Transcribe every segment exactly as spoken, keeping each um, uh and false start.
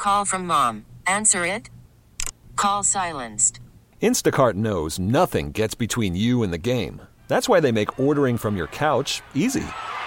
Call from mom. Answer it. Call silenced. Instacart knows nothing gets between you and the game. That's why they make ordering from your couch easy.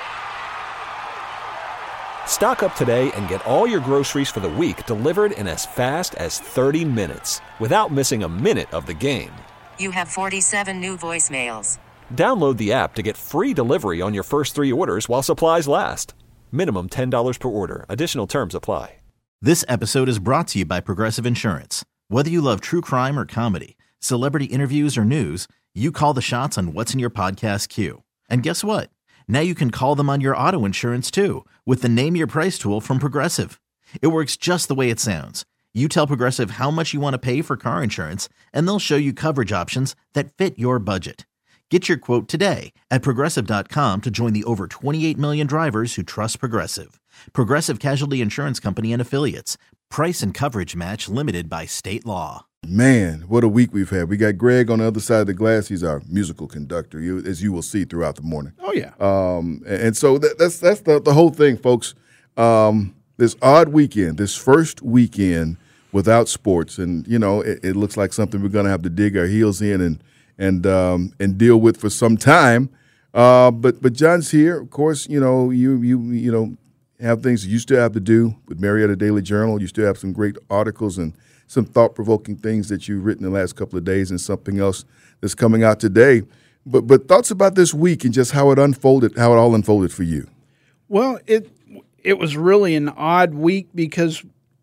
Stock up today and get all your groceries for the week delivered in as fast as thirty minutes without missing a minute of the game. You have forty-seven new voicemails. Download the app to get free delivery on your first three orders while supplies last. Minimum ten dollars per order. Additional terms apply. This episode is brought to you by Progressive Insurance. Whether you love true crime or comedy, celebrity interviews or news, you call the shots on what's in your podcast queue. And guess what? Now you can call them on your auto insurance too with the Name Your Price tool from Progressive. It works just the way it sounds. You tell Progressive how much you want to pay for car insurance, and they'll show you coverage options that fit your budget. Get your quote today at Progressive dot com to join the over twenty-eight million drivers who trust Progressive. Progressive Casualty Insurance Company and Affiliates. Price and coverage match limited by state law. Man, what a week we've had. We got Greg on the other side of the glass. He's our musical conductor, you, as you will see throughout the morning. Oh, yeah. Um, and, and so that, that's that's the, the whole thing, folks. Um, this odd weekend, this first weekend without sports, and, you know, it, it looks like something we're going to have to dig our heels in and and um, and deal with for some time. Uh, but but John's here. Of course, you know, you you you know, have things you still have to do with Marietta Daily Journal. You still have some great articles and some thought-provoking things that you've written the last couple of days and something else that's coming out today. But but thoughts about this week and just how it unfolded, how it all unfolded for you. Well, it it was really an odd week because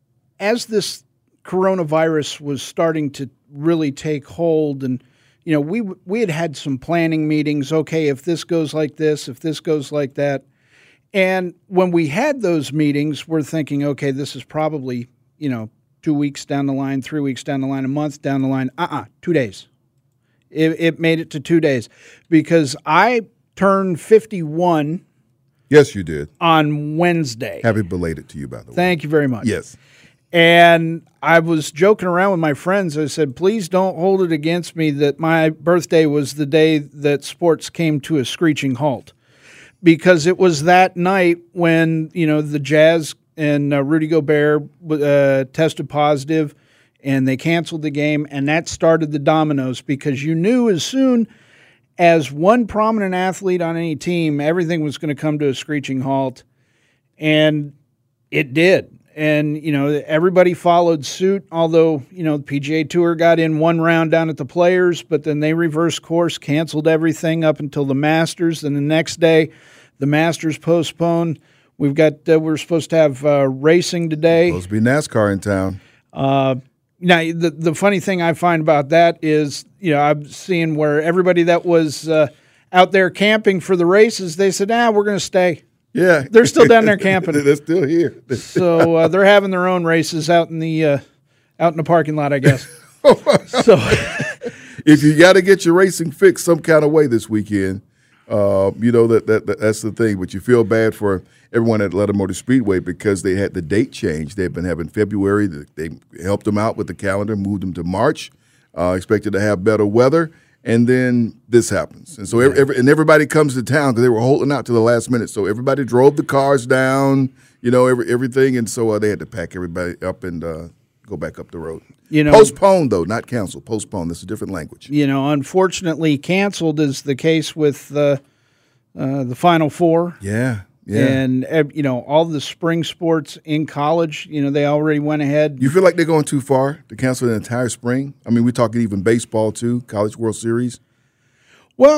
as this coronavirus was starting to really take hold, and you know, we we had had some planning meetings. Okay, if this goes like this, if this goes like that. And when we had those meetings, we're thinking, okay, this is probably, you know, two weeks down the line, three weeks down the line, a month down the line. Uh-uh, two days. It, it made it to two days because I turned fifty-one. Yes, you did. On Wednesday. Happy belated to you, by the way. Thank you very much. Yes. And I was joking around with my friends. I said, please don't hold it against me that my birthday was the day that sports came to a screeching halt. Because it was that night when, you know, the Jazz and uh, Rudy Gobert uh, tested positive and they canceled the game, and that started the dominoes because you knew as soon as one prominent athlete on any team, everything was going to come to a screeching halt, and it did. And, you know, everybody followed suit, although, you know, the P G A Tour got in one round down at the Players, but then they reversed course, canceled everything up until the Masters. And the next day, the Masters postponed. We've got, uh, we're supposed to have uh, racing today. Supposed to be NASCAR in town. Uh, now, the, the funny thing I find about that is, you know, I'm seeing where everybody that was uh, out there camping for the races, they said, ah, we're going to stay. Yeah. They're still down there camping. They're still here. So uh, they're having their own races out in the uh, out in the parking lot, I guess. So if you got to get your racing fixed some kind of way this weekend, uh, you know, that, that, that that's the thing. But you feel bad for everyone at Atlanta Motor Speedway because they had the date changed. They've been having February. They helped them out with the calendar, moved them to March, uh, expected to have better weather. And then this happens. And so every, every, and everybody comes to town because they were holding out to the last minute. So everybody drove the cars down, you know, every, everything. And so uh, they had to pack everybody up and uh, go back up the road. You know, postponed, though, not canceled. Postponed. That's a different language. You know, unfortunately, canceled is the case with uh, uh, the Final Four. Yeah. Yeah. And, you know, all the spring sports in college, you know, they already went ahead. You feel like they're going too far to cancel the entire spring? I mean, we're talking even baseball, too, College World Series. Well,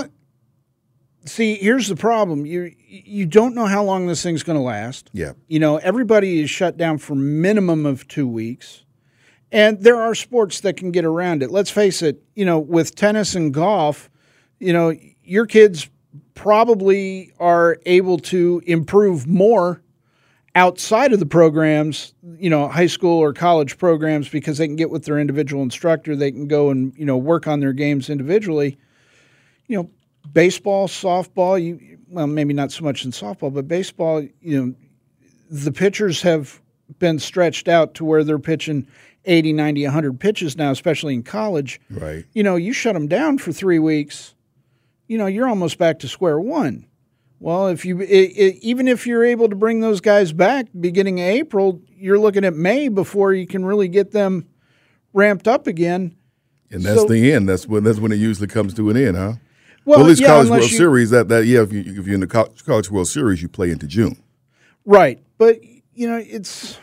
see, here's the problem. You you don't know how long this thing's going to last. Yeah. You know, everybody is shut down for minimum of two weeks. And there are sports that can get around it. Let's face it, you know, with tennis and golf, you know, your kids probably are able to improve more outside of the programs, you know, high school or college programs, because they can get with their individual instructor. They can go and, you know, work on their games individually. You know, baseball, softball, you well, maybe not so much in softball, but baseball, you know, the pitchers have been stretched out to where they're pitching eighty, ninety, one hundred pitches now, especially in college. Right. You know, you shut them down for three weeks, you know, you're almost back to square one. Well, if you it, it, even if you're able to bring those guys back beginning of April, you're looking at May before you can really get them ramped up again. And that's so, the end. That's when that's when it usually comes to an end, huh? Well, well at least yeah, College World you, Series. That that yeah, if, you, if you're in the College World Series, you play into June. Right, but you know it's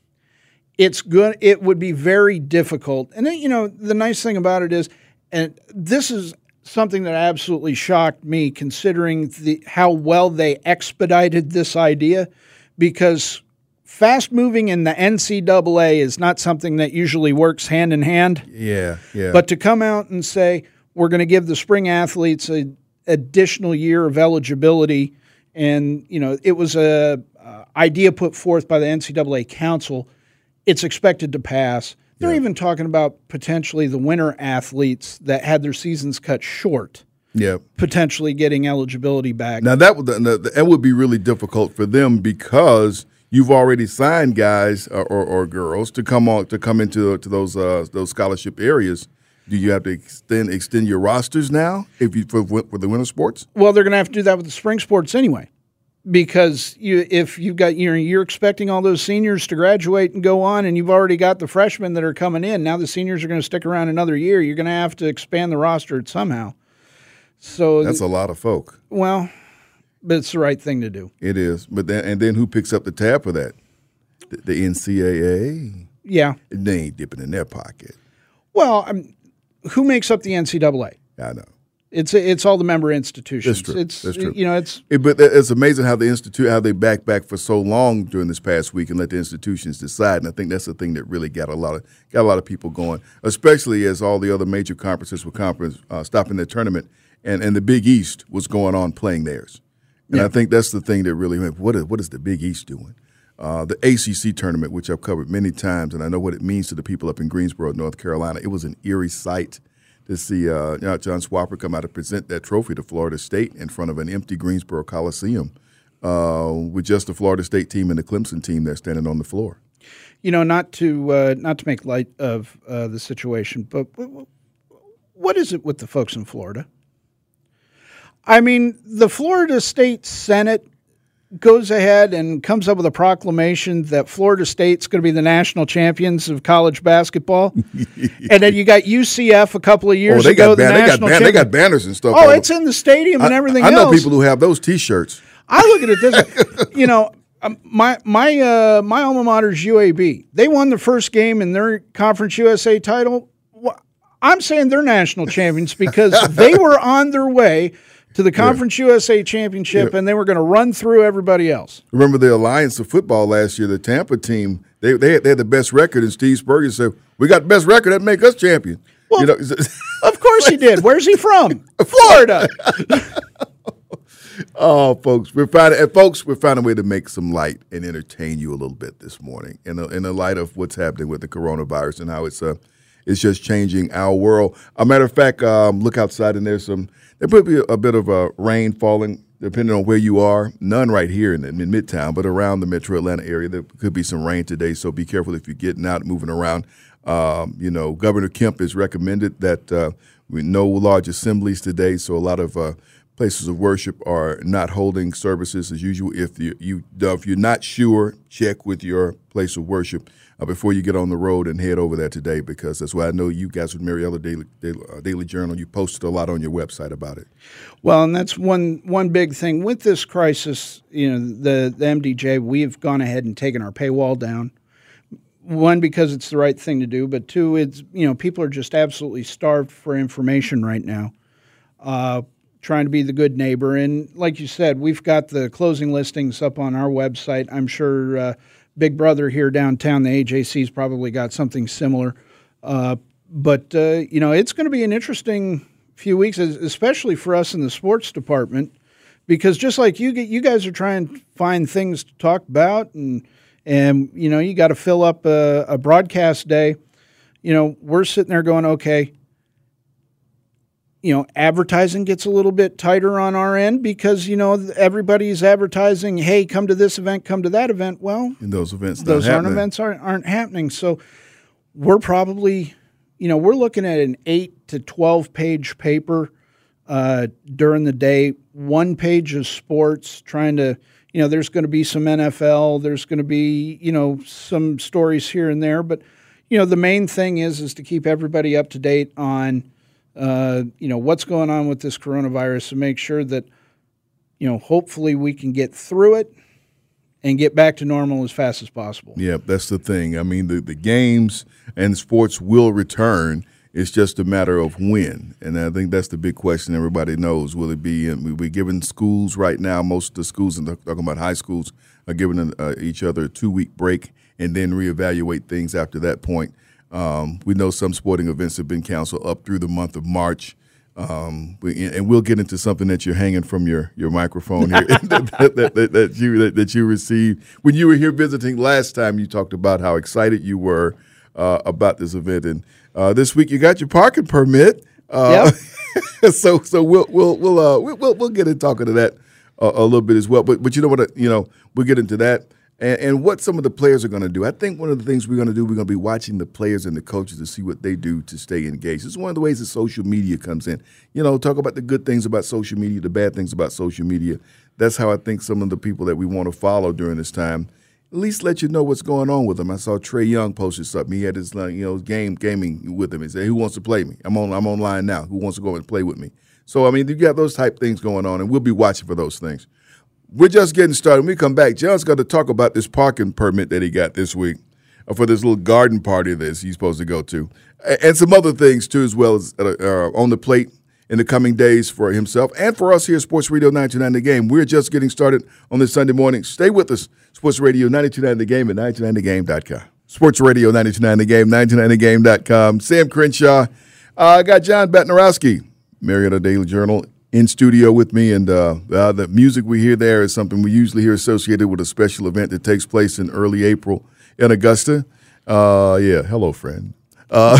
it's good. It would be very difficult, and then, you know the nice thing about it is, and this is something that absolutely shocked me, considering the how well they expedited this idea, because fast moving in the N C double A is not something that usually works hand in hand. Yeah, yeah. But to come out and say we're going to give the spring athletes an additional year of eligibility, and you know it was a uh, idea put forth by the N C double A Council. It's expected to pass. They're yeah. even talking about potentially the winter athletes that had their seasons cut short. Yeah, potentially getting eligibility back. Now that would that would be really difficult for them because you've already signed guys or, or, or girls to come on to come into to those uh, those scholarship areas. Do you have to extend extend your rosters now if you for, for the winter sports? Well, they're going to have to do that with the spring sports anyway, because you if you've got you know, you're expecting all those seniors to graduate and go on, and you've already got the freshmen that are coming in. Now the seniors are going to stick around another year. You're going to have to expand the roster somehow. So that's a lot of folk. Well, but it's the right thing to do. It is, but then and then who picks up the tab for that? The, the N C double A. Yeah, they ain't dipping in their pocket. Well, um, who makes up the N C double A? I know. It's it's all the member institutions. That's true. It's That's true. You know, it's it, but it's amazing how the institute how they back back for so long during this past week and let the institutions decide. And I think that's the thing that really got a lot of got a lot of people going, especially as all the other major conferences were conference uh, stopping their tournament, and, and the Big East was going on playing theirs. And yeah. I think that's the thing that really went. What is what is the Big East doing? Uh, the A C C tournament, which I've covered many times, and I know what it means to the people up in Greensboro, North Carolina. It was an eerie sight to see uh, John Swapper come out and present that trophy to Florida State in front of an empty Greensboro Coliseum uh, with just the Florida State team and the Clemson team there standing on the floor. You know, not to uh, not to make light of uh, the situation, but what is it with the folks in Florida? I mean, the Florida State Senate goes ahead and comes up with a proclamation that Florida State's going to be the national champions of college basketball. And then you got U C F a couple of years oh, they ago, got the ban- they, national got ban- they got banners and stuff. Oh, it's in the stadium and I, everything I know else. people who have those T-shirts. I look at it this way. You know, um, my my uh, my alma mater's U A B. They won the first game in their Conference U S A title. I'm saying they're national champions because they were on their way to the Conference yeah. U S A Championship, yeah. and they were going to run through everybody else. Remember the Alliance of Football last year, the Tampa team, they they had, they had the best record, and Steve Spurrier said, we got the best record, that make us champion. Well, you know, of course he did. Where's he from? Florida. Oh, folks, we're finding, and folks, we're finding a way to make some light and entertain you a little bit this morning in the, in the light of what's happening with the coronavirus and how it's uh, it's just changing our world. A matter of fact, um, look outside, and there's some there could be a, a bit of uh, rain falling, depending on where you are. None right here in, in Midtown, but around the Metro Atlanta area, there could be some rain today. So be careful if you're getting out, moving around. Um, you know, Governor Kemp has recommended that uh, we no large assemblies today. So a lot of uh, places of worship are not holding services as usual. If you, you if you're not sure, check with your place of worship uh, before you get on the road and head over there today, because that's why I know you guys with Mariella Daily, Daily, uh, Daily Journal, you posted a lot on your website about it. Well, and that's one one big thing with this crisis. You know, the the M D J, we've gone ahead and taken our paywall down. One, because it's the right thing to do, but two, it's you know people are just absolutely starved for information right now. Uh, trying to be the good neighbor. And like you said, we've got the closing listings up on our website. I'm sure uh, Big Brother here downtown, the A J C's probably got something similar. Uh, but, uh, you know, it's going to be an interesting few weeks, especially for us in the sports department, because just like you you guys are trying to find things to talk about and, and you know, you got to fill up a, a broadcast day. You know, we're sitting there going, okay, you know, advertising gets a little bit tighter on our end because, you know, everybody's advertising, hey, come to this event, come to that event. Well, and those events those not aren't events aren't, aren't happening. So we're probably, you know, we're looking at an eight to twelve page paper uh, during the day one page of sports, trying to, you know, there's going to be some N F L, there's going to be, you know, some stories here and there. But, you know, the main thing is is to keep everybody up to date on, uh, you know, what's going on with this coronavirus and make sure that, you know, hopefully we can get through it and get back to normal as fast as possible. Yeah, that's the thing. I mean, the, the games and sports will return. It's just a matter of when. And I think that's the big question everybody knows. Will it be – we're giving schools right now, most of the schools, and talking about high schools, are giving uh, each other a two-week break and then reevaluate things after that point. Um, we know some sporting events have been canceled up through the month of March. Um, we, and we'll get into something that you're hanging from your, your microphone here that, that, that, that you that, that you received. When you were here visiting last time, you talked about how excited you were uh, about this event. And uh, this week you got your parking permit. Uh, yep. so so we'll we'll we'll, uh, we'll we'll get into talking to that uh, a little bit as well. But but you know what? You know we'll get into that. And, and what some of the players are going to do. I think one of the things we're going to do, we're going to be watching the players and the coaches to see what they do to stay engaged. It's one of the ways that social media comes in. You know, talk about the good things about social media, the bad things about social media. That's how I think some of the people that we want to follow during this time, at least let you know what's going on with them. I saw Trae Young posted something. He had his, you know, game gaming with him. He said, "Who wants to play me? I'm on. I'm online now. Who wants to go and play with me?" So I mean, you got those type things going on, and we'll be watching for those things. We're just getting started. When we come back, John's going to talk about this parking permit that he got this week for this little garden party that he's supposed to go to, and some other things, too, as well as uh, uh, on the plate in the coming days for himself and for us here at Sports Radio ninety-two point nine The Game. We're just getting started on this Sunday morning. Stay with us. Sports Radio ninety-two point nine The Game at ninety-two point nine the game dot com. Sports Radio ninety-two point nine The Game, ninety-two point nine the game dot com. Sam Crenshaw. I uh, got John Batnarowski, Marietta Daily Journal, in studio with me, and uh, uh, the music we hear there is something we usually hear associated with a special event that takes place in early April in Augusta. Uh, yeah, hello, friend. Uh,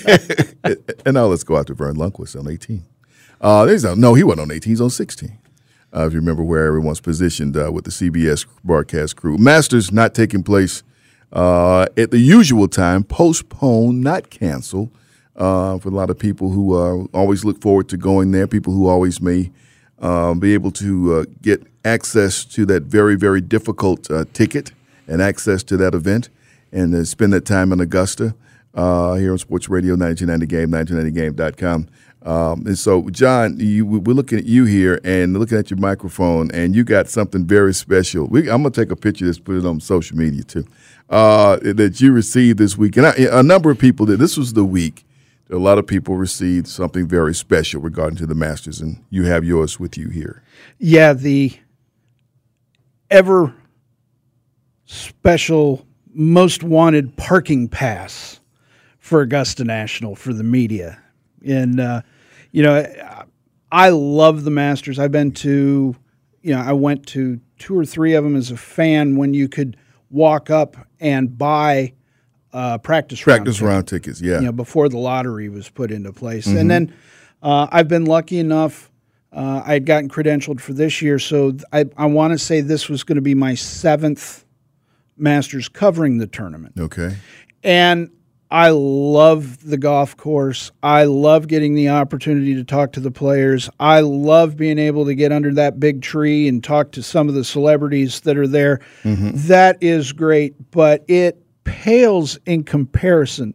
and now let's go out to Vern Lundquist on eighteen. Uh, there's no, no, he wasn't on eighteen, he's on sixteen. Uh, if you remember where everyone's positioned uh, with the C B S broadcast crew. Masters not taking place uh, at the usual time, postponed, not canceled. Uh, for a lot of people who uh, always look forward to going there, people who always may uh, be able to uh, get access to that very, very difficult uh, ticket and access to that event and uh, spend that time in Augusta uh, here on Sports Radio ninety-two point nine The Game, ninety-two point nine the game dot com. Um, and so, John, you, we're looking at you here and looking at your microphone, and you got something very special. We, I'm going to take a picture of this, put it on social media, too, uh, that you received this week. And I, a number of people did. This was the week. A lot of people received something very special regarding to the Masters, and you have yours with you here. Yeah, the ever special, most wanted parking pass for Augusta National for the media. And, uh, you know, I love the Masters. I've been to, you know, I went to two or three of them as a fan when you could walk up and buy Uh, practice practice round, round tickets, yeah. You know, before the lottery was put into place. Mm-hmm. And then uh, I've been lucky enough, uh, I had gotten credentialed for this year, so I, I want to say this was going to be my seventh Masters covering the tournament. Okay. And I love the golf course. I love getting the opportunity to talk to the players. I love being able to get under that big tree and talk to some of the celebrities that are there. Mm-hmm. That is great, but it pales in comparison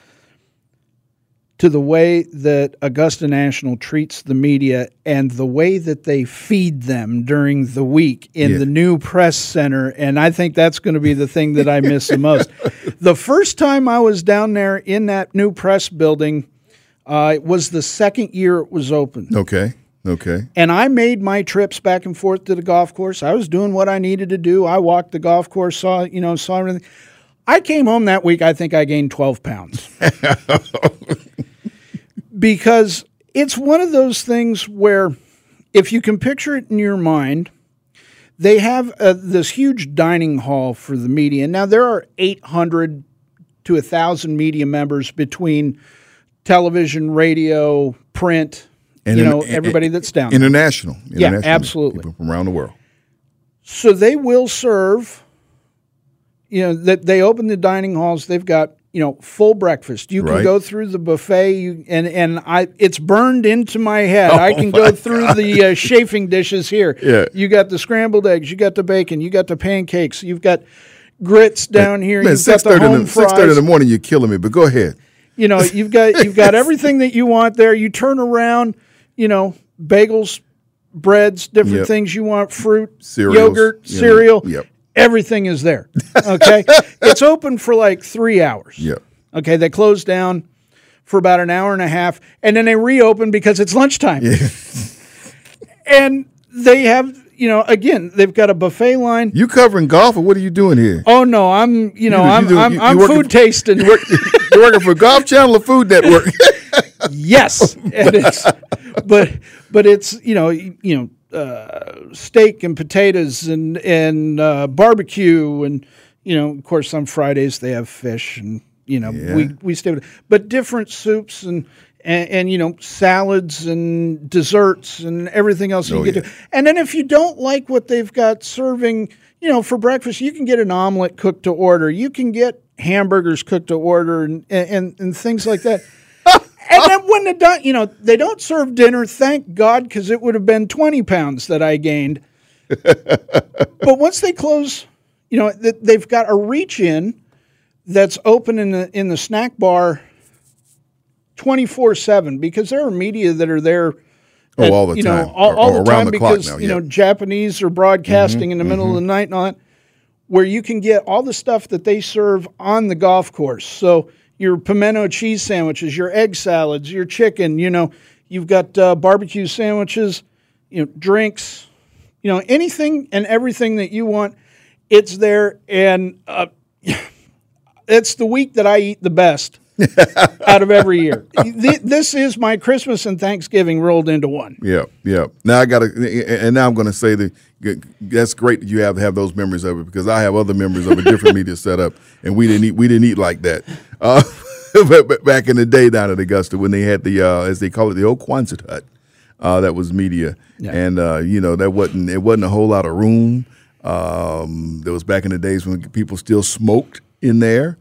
to the way that Augusta National treats the media and the way that they feed them during the week in yeah. the new press center. And I think that's going to be the thing that I miss the most. The first time I was down there in that new press building, uh, it was the second year it was open. Okay. Okay. And I made my trips back and forth to the golf course. I was doing what I needed to do. I walked the golf course, saw, you know, saw everything. I came home that week, I think I gained twelve pounds. Because it's one of those things where if you can picture it in your mind, they have uh, this huge dining hall for the media. Now, there are eight hundred to one thousand media members between television, radio, print, and you know, in, everybody that's down there. International. International. Yeah, absolutely. People from around the world. So they will serve, you know, that they open the dining halls. They've got, you know, full breakfast. You can Right. go through the buffet, you, and and I it's burned into my head. Oh I can my go through the uh, chafing dishes here. Yeah. You got the scrambled eggs, you got the bacon, you got the pancakes, you've got grits down here. Man, you've six got the thirty in home the six thirty in fries. the morning, you're killing me. But go ahead. You know, you've got you've got everything that you want there. You turn around, you know, bagels, breads, different Yep. things you want, fruit, Cereals, yogurt, you know, cereal. yep. Everything is there. Okay. It's open for like three hours. Yeah. Okay. They close down for about an hour and a half, and then they reopen because it's lunchtime. And they have, you know, again, they've got a buffet line. You covering golf, or what are you doing here? Oh no, I'm, you know, You- you I'm, do- I'm, you- you I'm working food for- tasting. You're working for Golf Channel or Food Network? Yes, and it's, but but it's you know you, you know uh, steak and potatoes and and uh, barbecue and you know of course on Fridays they have fish and you know Yeah. we we stay with but different soups and, and and you know salads and desserts and everything else you Oh, get yeah. to. And then if you don't like what they've got serving, you know for breakfast you can get an omelet cooked to order. You can get hamburgers cooked to order and and, and things like that. And then when they don't, you know, they don't serve dinner, thank God, because it would have been twenty pounds that I gained. But once they close, you know, th- they've got a reach in that's open in the in the snack bar twenty-four seven because there are media that are there. Oh, at, all the you time. know, all, Or- all or the around time the clock because now, you yeah. know Japanese are broadcasting in the middle of the night and all that, where you can get all the stuff that they serve on the golf course. So your pimento cheese sandwiches, your egg salads, your chicken, you know, you've got uh, barbecue sandwiches, you know, drinks, you know, anything and everything that you want, it's there. And uh, it's the week that I eat the best out of every year. Th- This is my Christmas and Thanksgiving rolled into one. Yeah, yeah. Now I got to, and now I'm going to say that that's great that you have have those memories of it because I have other memories of a different media setup, and we didn't eat we didn't eat like that. Uh, but, but back in the day down at Augusta when they had the uh, as they call it the old Quonset hut, uh, that was media, Yeah. and uh, you know that wasn't it wasn't a whole lot of room. Um, there was back in the days when people still smoked in there.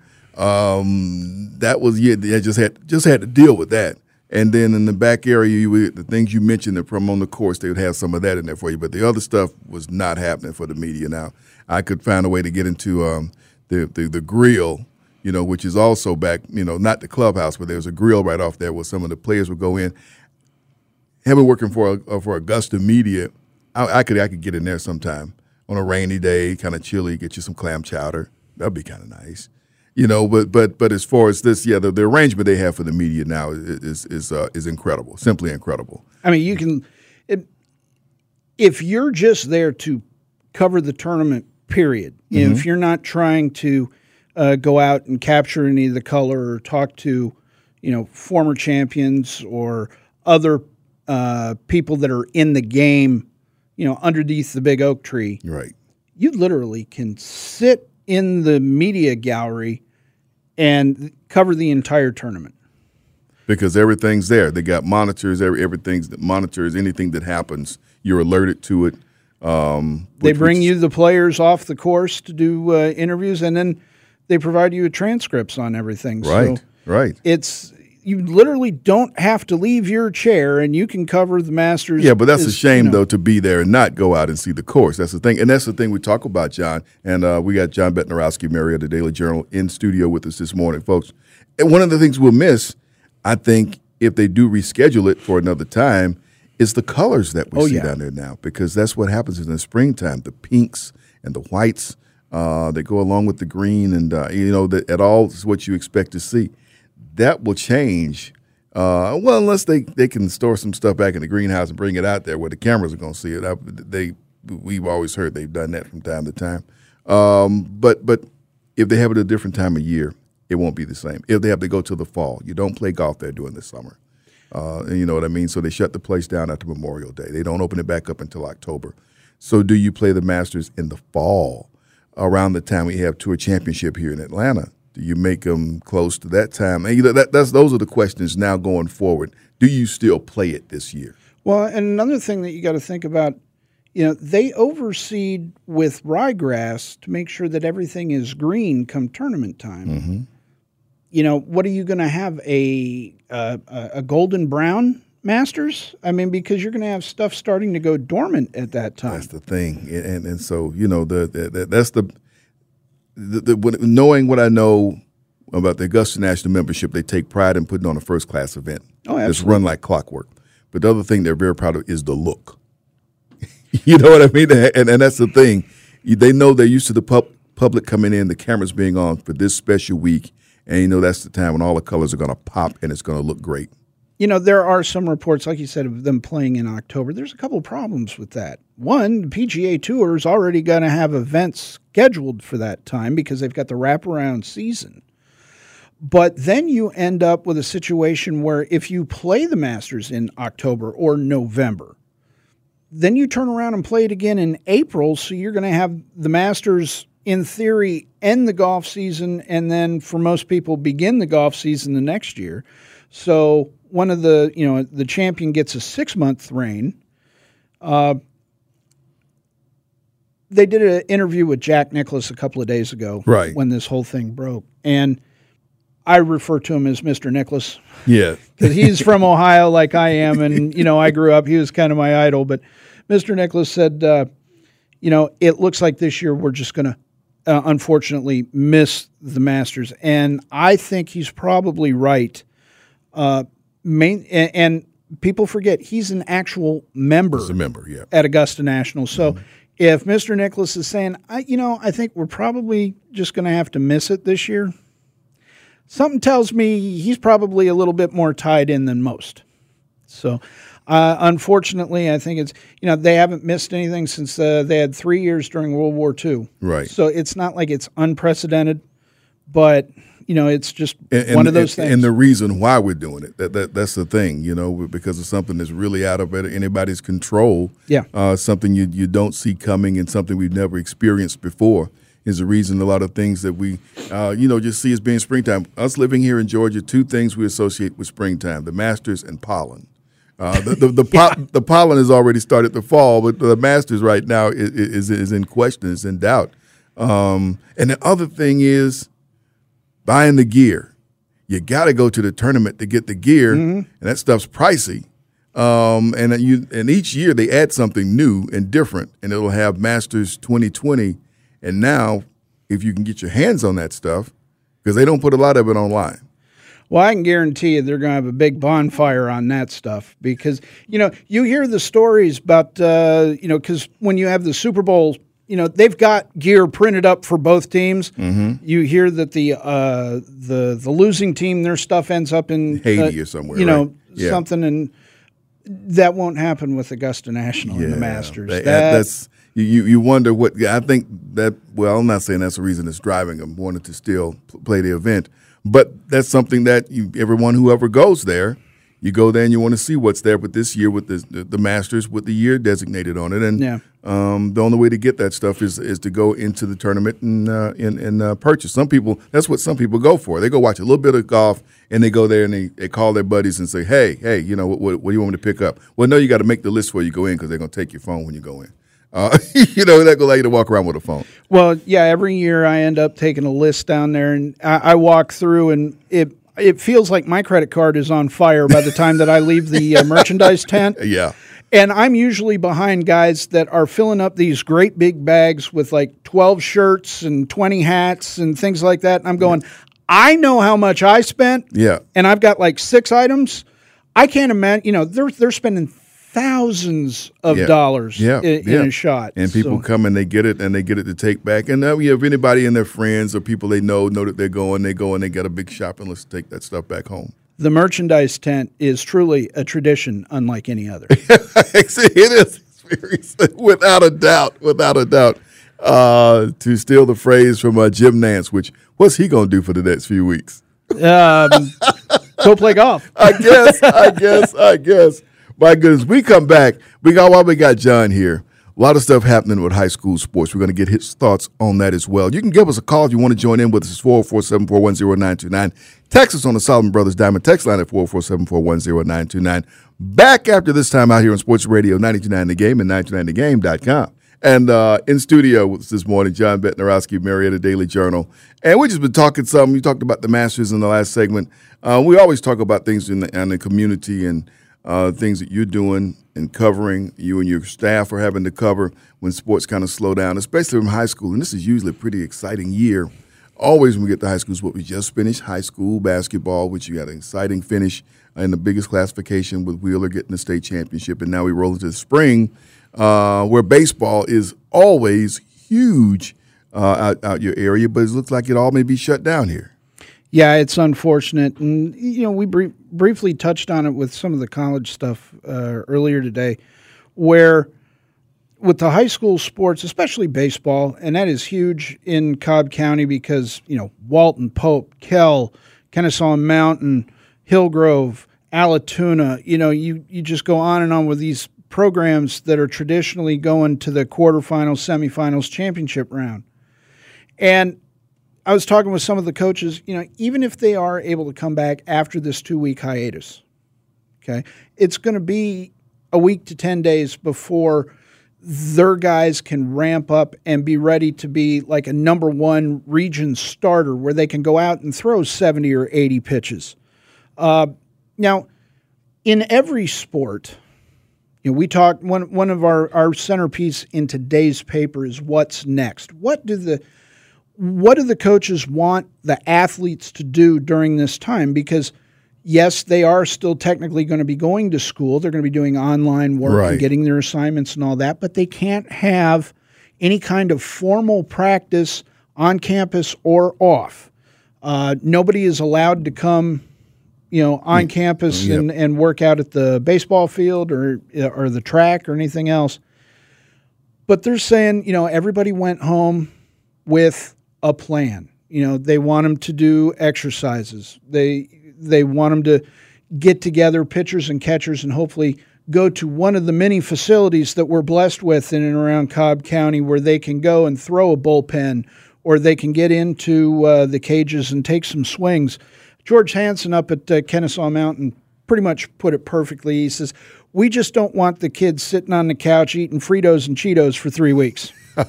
Um, that was yeah, they just had just had to deal with that. And then in the back area, you would, the things you mentioned that from on the course, they would have some of that in there for you. But the other stuff was not happening for the media. Now, I could find a way to get into um, the, the the grill, you know, which is also back, you know, not the clubhouse, but there's a grill right off there where some of the players would go in. Having working for uh, for Augusta Media, I, I could I could get in there sometime on a rainy day, kind of chilly, get you some clam chowder. That'd be kind of nice. You know, but but but as far as this, yeah, the, the arrangement they have for the media now is is is, uh, is incredible, simply incredible. I mean, you can, it, if you're just there to cover the tournament, period, you Mm-hmm. know, if you're not trying to uh, go out and capture any of the color or talk to, you know, former champions or other uh, people that are in the game, you know, underneath the big oak tree, Right. you literally can sit in the media gallery and cover the entire tournament. Because everything's there. They got monitors. Every everything's that monitors anything that happens. You're alerted to it. Um, They which- bring which- you the players off the course to do uh, interviews, and then they provide you with transcripts on everything. right, So right. it's you literally don't have to leave your chair, and you can cover the Masters. Yeah, but that's a as, shame you know, though to be there and not go out and see the course. That's the thing, and that's the thing we talk about, John. And uh, we got John Betnarowski, Marietta Daily Journal, in studio with us this morning, folks. And one of the things we'll miss, I think, if they do reschedule it for another time, is the colors that we Oh, see yeah. down there now, because that's what happens in the springtime. The pinks and the whites uh, that go along with the green, and uh, you know that at all is what you expect to see. That will change. Uh, well, unless they, they can store some stuff back in the greenhouse and bring it out there where the cameras are going to see it. I, they we've always heard they've done that from time to time. Um, but but if they have it a different time of year, it won't be the same. If they have to go to the fall, you don't play golf there during the summer. Uh, and you know what I mean? So they shut the place down after Memorial Day. They don't open it back up until October. So do you play the Masters in the fall around the time we have Tour Championship here in Atlanta? Do you make them close to that time? And you know, that, that's those are the questions now going forward. Do you still play it this year? Well, and another thing that you got to think about, you know, they overseed with ryegrass to make sure that everything is green come tournament time. Mm-hmm. you know, what are you going to have, a, a a golden brown Masters? I mean, because you're going to have stuff starting to go dormant at that time. That's the thing, and and, and so you know the, the, the that's the, the, the when, knowing what I know about the Augusta National membership, they take pride in putting on a first class event. Oh, absolutely. It's run like clockwork. But the other thing they're very proud of is the look. You know what I mean? And, and that's the thing. They know they're used to the pub, public coming in, the cameras being on for this special week, and you know that's the time when all the colors are going to pop and it's going to look great. You know, there are some reports, like you said, of them playing in October. There's a couple of problems with that. One, the P G A Tour is already going to have events scheduled for that time because they've got the wraparound season. But then you end up with a situation where if you play the Masters in October or November, then you turn around and play it again in April, so you're going to have the Masters, in theory, end the golf season, and then for most people begin the golf season the next year. So one of the, you know, the champion gets a six-month reign. Uh, they did an interview with Jack Nicklaus a couple of days ago, right, when this whole thing broke, and I refer to him as Mister Nicklaus. Yeah. Because he's from Ohio like I am, and, you know, I grew up. He was kind of my idol. But Mister Nicklaus said, uh, you know, it looks like this year we're just going to, uh, unfortunately, miss the Masters. And I think he's probably right. Uh, main, and, and people forget he's an actual member, he's a member yeah. at Augusta National. So mm-hmm. if Mister Nicklaus is saying, I, you know, I think we're probably just going to have to miss it this year, something tells me he's probably a little bit more tied in than most. So, uh, unfortunately, I think it's, you know, they haven't missed anything since uh, they had three years during World War Two. Right. So it's not like it's unprecedented, but, you know, it's just and, and, one of those and, things. And the reason why we're doing it, that, that that's the thing, you know, because it's something that's really out of anybody's control. Yeah. Uh, something you, you don't see coming and something we've never experienced before. Is the reason a lot of things that we, uh, you know, just see as being springtime. Us living here in Georgia, two things we associate with springtime: the Masters and pollen. Uh, the the the, yeah. po- the pollen has already started to fall, but the Masters right now is is, is in question, is in doubt. Um, and the other thing is buying the gear. You got to go to the tournament to get the gear, mm-hmm. and that stuff's pricey. Um, and you and each year they add something new and different, and it'll have Masters twenty twenty. And now, if you can get your hands on that stuff, because they don't put a lot of it online. Well, I can guarantee you they're going to have a big bonfire on that stuff because, you know, you hear the stories about, uh, you know, because when you have the Super Bowl, you know, they've got gear printed up for both teams. Mm-hmm. You hear that the uh, the the losing team, their stuff ends up in Haiti uh, or somewhere, you know, right? Yeah. something, and that won't happen with Augusta National yeah. and the Masters. That, that, that's you. You wonder what I think that. Well, I'm not saying that's the reason it's driving them wanting to still play the event, but that's something that you, everyone who ever goes there, you go there and you want to see what's there. But this year with the the, the Masters with the year designated on it, and yeah. um, the only way to get that stuff is is to go into the tournament and uh, and, and uh, purchase. Some people, that's what some people go for. They go watch a little bit of golf and they go there and they, they call their buddies and say, hey, hey, you know, what, what, what do you want me to pick up? Well, no, you got to make the list before you go in because they're going to take your phone when you go in. Uh, you know, they're not going to allow you to walk around with a phone. Well, yeah, every year I end up taking a list down there, and I, I walk through, and it it feels like my credit card is on fire by the time that I leave the uh, merchandise tent. Yeah. And I'm usually behind guys that are filling up these great big bags with like twelve shirts and twenty hats and things like that. And I'm going, I know how much I spent. Yeah. And I've got like six items. I can't imagine, you know, they're they're spending thousands of yeah. dollars yeah. in, yeah. in a shot. And people so. come and they get it and they get it to take back. And now, yeah, if anybody and their friends or people they know know that they're going, they go and they get a big shopping list to take that stuff back home. The merchandise tent is truly a tradition unlike any other. It is, without a doubt, without a doubt. Uh, to steal the phrase from uh, Jim Nance, which what's he going to do for the next few weeks? Um, go play golf. I guess, I guess, I guess. My goodness, we come back. We got while we got John here. A lot of stuff happening with high school sports. We're going to get his thoughts on that as well. You can give us a call if you want to join in with us. It's four oh four, seven four one, oh nine two nine. Text us on the Solomon Brothers Diamond text line at four oh four, seven four one, oh nine two nine. Back after this time out here on Sports Radio ninety-two point nine The Game and ninety-two point nine the game dot com And uh, in studio with us this morning, John Bednarowski, Marietta Daily Journal. And we've just been talking some. You talked about the Masters in the last segment. Uh, we always talk about things in the, in the community and uh, things that you're doing and covering. You and your staff are having to cover when sports kind of slow down, especially from high school. And this is usually a pretty exciting year. Always when we get to high school is what we just finished, high school basketball, which you had an exciting finish in the biggest classification with Wheeler getting the state championship. And now we roll into the spring uh, where baseball is always huge uh, out, out your area, but it looks like it all may be shut down here. Yeah, it's unfortunate. And, you know, we br- briefly touched on it with some of the college stuff uh, earlier today, where with the high school sports, especially baseball, and that is huge in Cobb County because, you know, Walton, Pope, Kell, Kennesaw Mountain, Hillgrove, Allatoona, you know, you, you just go on and on with these programs that are traditionally going to the quarterfinals, semifinals, championship round. And I was talking with some of the coaches, you know, even if they are able to come back after this two-week hiatus, okay, it's going to be a week to ten days before their guys can ramp up and be ready to be like a number one region starter where they can go out and throw seventy or eighty pitches. Uh, now, in every sport, you know, we talk, one, one of our, our centerpiece in today's paper is what's next. What do the What do the coaches want the athletes to do during this time? Because, yes, they are still technically going to be going to school. They're going to be doing online work Right. and getting their assignments and all that, but they can't have any kind of formal practice on campus or off. Uh, nobody is allowed to come, you know, on campus Yep. and, and work out at the baseball field or or the track or anything else. But they're saying, you know, everybody went home with a plan. You know, they want them to do exercises. They they want them to get together, pitchers and catchers, and hopefully go to one of the many facilities that we're blessed with in and around Cobb County where they can go and throw a bullpen or they can get into uh, the cages and take some swings. George Hansen up at uh, Kennesaw Mountain pretty much put it perfectly. He says, we just don't want the kids sitting on the couch eating Fritos and Cheetos for three weeks.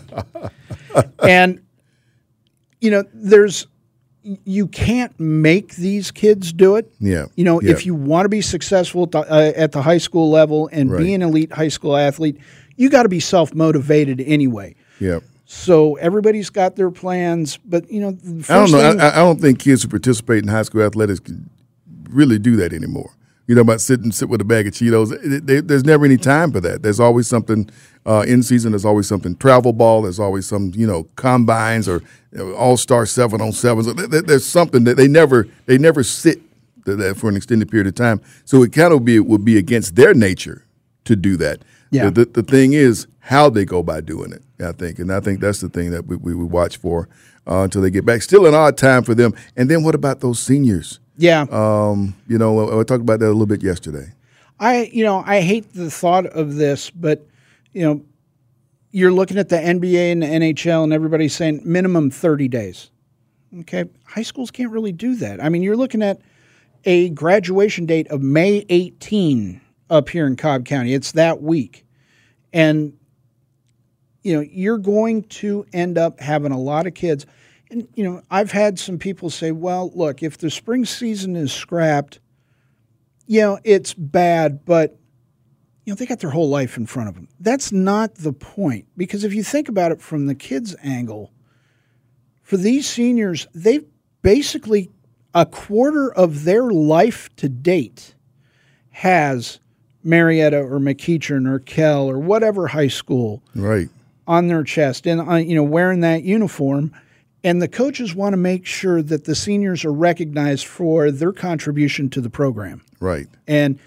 And, you know, there's you can't make these kids do it. Yeah. You know, yeah. if you want to be successful at the, uh, at the high school level and Right. be an elite high school athlete, you got to be self-motivated anyway. Yeah. So everybody's got their plans, but, you know, the first I don't know. thing, I, I don't think kids who participate in high school athletics can really do that anymore. You know, about sitting sit with a bag of Cheetos. It, it, there's never any time for that. There's always something uh, in season. There's always something travel ball. There's always some, you know, combines or you know, all star seven on sevens. There, there's something that they never they never sit for an extended period of time. So it kind of be would be against their nature to do that. Yeah. The, the, the thing is how they go by doing it. I think, and I think that's the thing that we we, we watch for uh, until they get back. Still an odd time for them. And then what about those seniors? yeah. Um, you know, I talked about that a little bit yesterday. I, you know, I hate the thought of this, but, you know, you're looking at the N B A and the N H L and everybody's saying minimum thirty days. Okay. High schools can't really do that. I mean, you're looking at a graduation date of May eighteenth up here in Cobb County. It's that week. And, you know, you're going to end up having a lot of kids. And, you know, I've had some people say, well, look, if the spring season is scrapped, you know, it's bad, but, you know, they got their whole life in front of them. That's not the point. Because if you think about it from the kids' angle, for these seniors, they've basically a quarter of their life to date has Marietta or McEachern or Kell or whatever high school Right. on their chest and, uh, you know, wearing that uniform. And the coaches want to make sure that the seniors are recognized for their contribution to the program. Right. And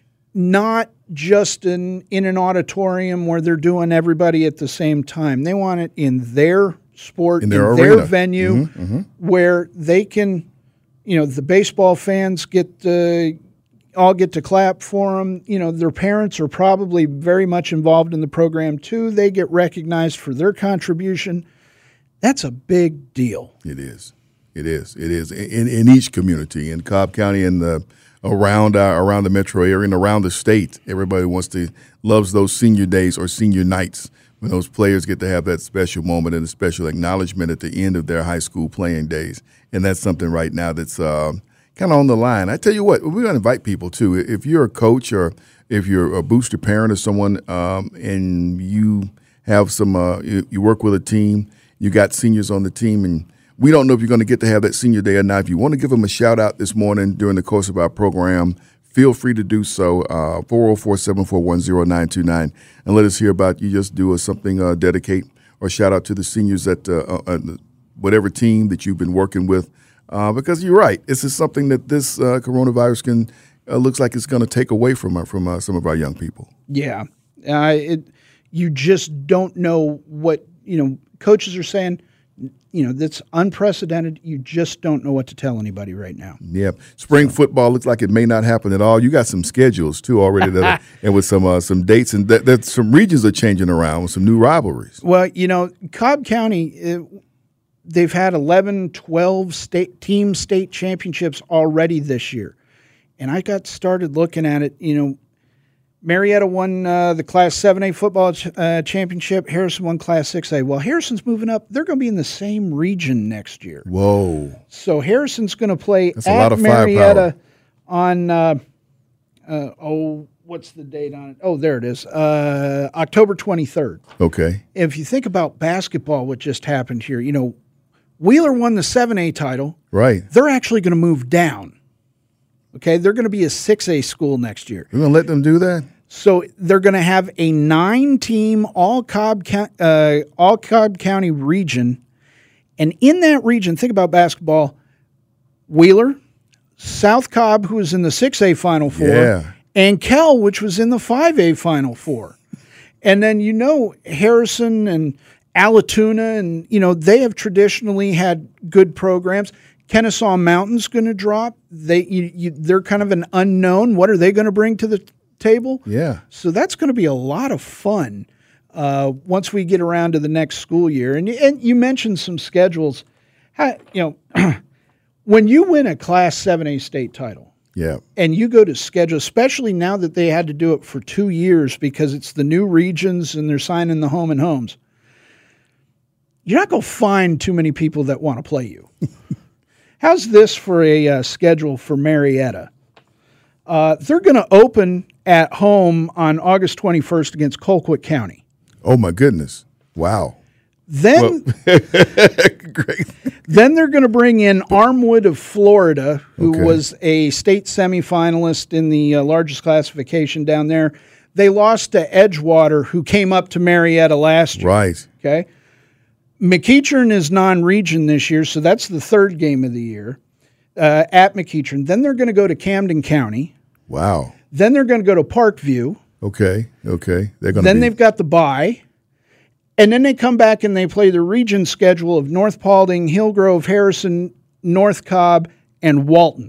not just in, in an auditorium where they're doing everybody at the same time. They want it in their sport, In their in their arena. venue, Mhm, mhm. where they can, you know, the baseball fans get uh, all get to clap for them. You know, their parents are probably very much involved in the program too. They get recognized for their contribution. That's a big deal. It is. It is. It is. In, in each community, in Cobb County and the around our, around the metro area and around the state, everybody wants to loves those senior days or senior nights when those players get to have that special moment and a special acknowledgement at the end of their high school playing days. And that's something right now that's uh, kind of on the line. I tell you what, we're going to invite people, too. If you're a coach or if you're a booster parent or someone um, and you have some uh, – you, you work with a team, you got seniors on the team, and we don't know if you're going to get to have that senior day or not. If you want to give them a shout-out this morning during the course of our program, feel free to do so, uh, four oh four, seven four one, oh nine two nine, and let us hear about you. Just do a, something, uh, dedicate or shout out to the seniors at uh, uh, whatever team that you've been working with, uh, because you're right. This is something that this uh, coronavirus can uh, looks like it's going to take away from, our, from uh, some of our young people. Yeah. Uh, it, you just don't know what, you know, coaches are saying. You know, that's unprecedented. You just don't know what to tell anybody right now. Yeah. Spring so. football looks like it may not happen at all. You got some schedules, too, already, that are, and with some uh, some dates, and that, that some regions are changing around with some new rivalries. Well, you know, Cobb County, it, they've had eleven, twelve state team state championships already this year. And I got started looking at it, you know, Marietta won uh, the Class seven A football ch- uh, championship. Harrison won Class six A. Well, Harrison's moving up. They're going to be in the same region next year. Whoa. So Harrison's going to play That's at a lot of Marietta firepower. on, uh, uh, oh, what's the date on it? Oh, there it is, uh, October twenty-third. Okay. If you think about basketball, what just happened here, you know, Wheeler won the seven A title. Right. They're actually going to move down. Okay, they're going to be a six A school next year. We're going to let them do that? So they're going to have a nine-team all Cobb uh, all Cobb County region, and in that region, think about basketball: Wheeler, South Cobb, who was in the six A Final Four, yeah. and Kell, which was in the five A Final Four, and then you know Harrison and Allatoona, and you know they have traditionally had good programs. Kennesaw Mountain's going to drop. They you, you, they're kind of an unknown. What are they going to bring to the table? Yeah. So that's going to be a lot of fun uh, once we get around to the next school year. And, and you mentioned some schedules. How, you know, when you win a Class seven A state title, yeah, and you go to schedule, especially now that they had to do it for two years because it's the new regions and they're signing the home and homes, you're not going to find too many people that want to play you. How's this for a uh, schedule for Marietta? Uh, they're going to open at home on August twenty-first against Colquitt County. Oh, my goodness. Wow. Then, well, great. Then they're going to bring in Armwood of Florida, who Okay. was a state semifinalist in the uh, largest classification down there. They lost to Edgewater, who came up to Marietta last year. Right. Okay. McEachern is non-region this year, so that's the third game of the year uh, at McEachern. Then they're going to go to Camden County. Wow. Then they're going to go to Parkview. Okay. Okay. They're going to Then be... they've got the bye. And then they come back and they play the region schedule of North Paulding, Hillgrove, Harrison, North Cobb, and Walton.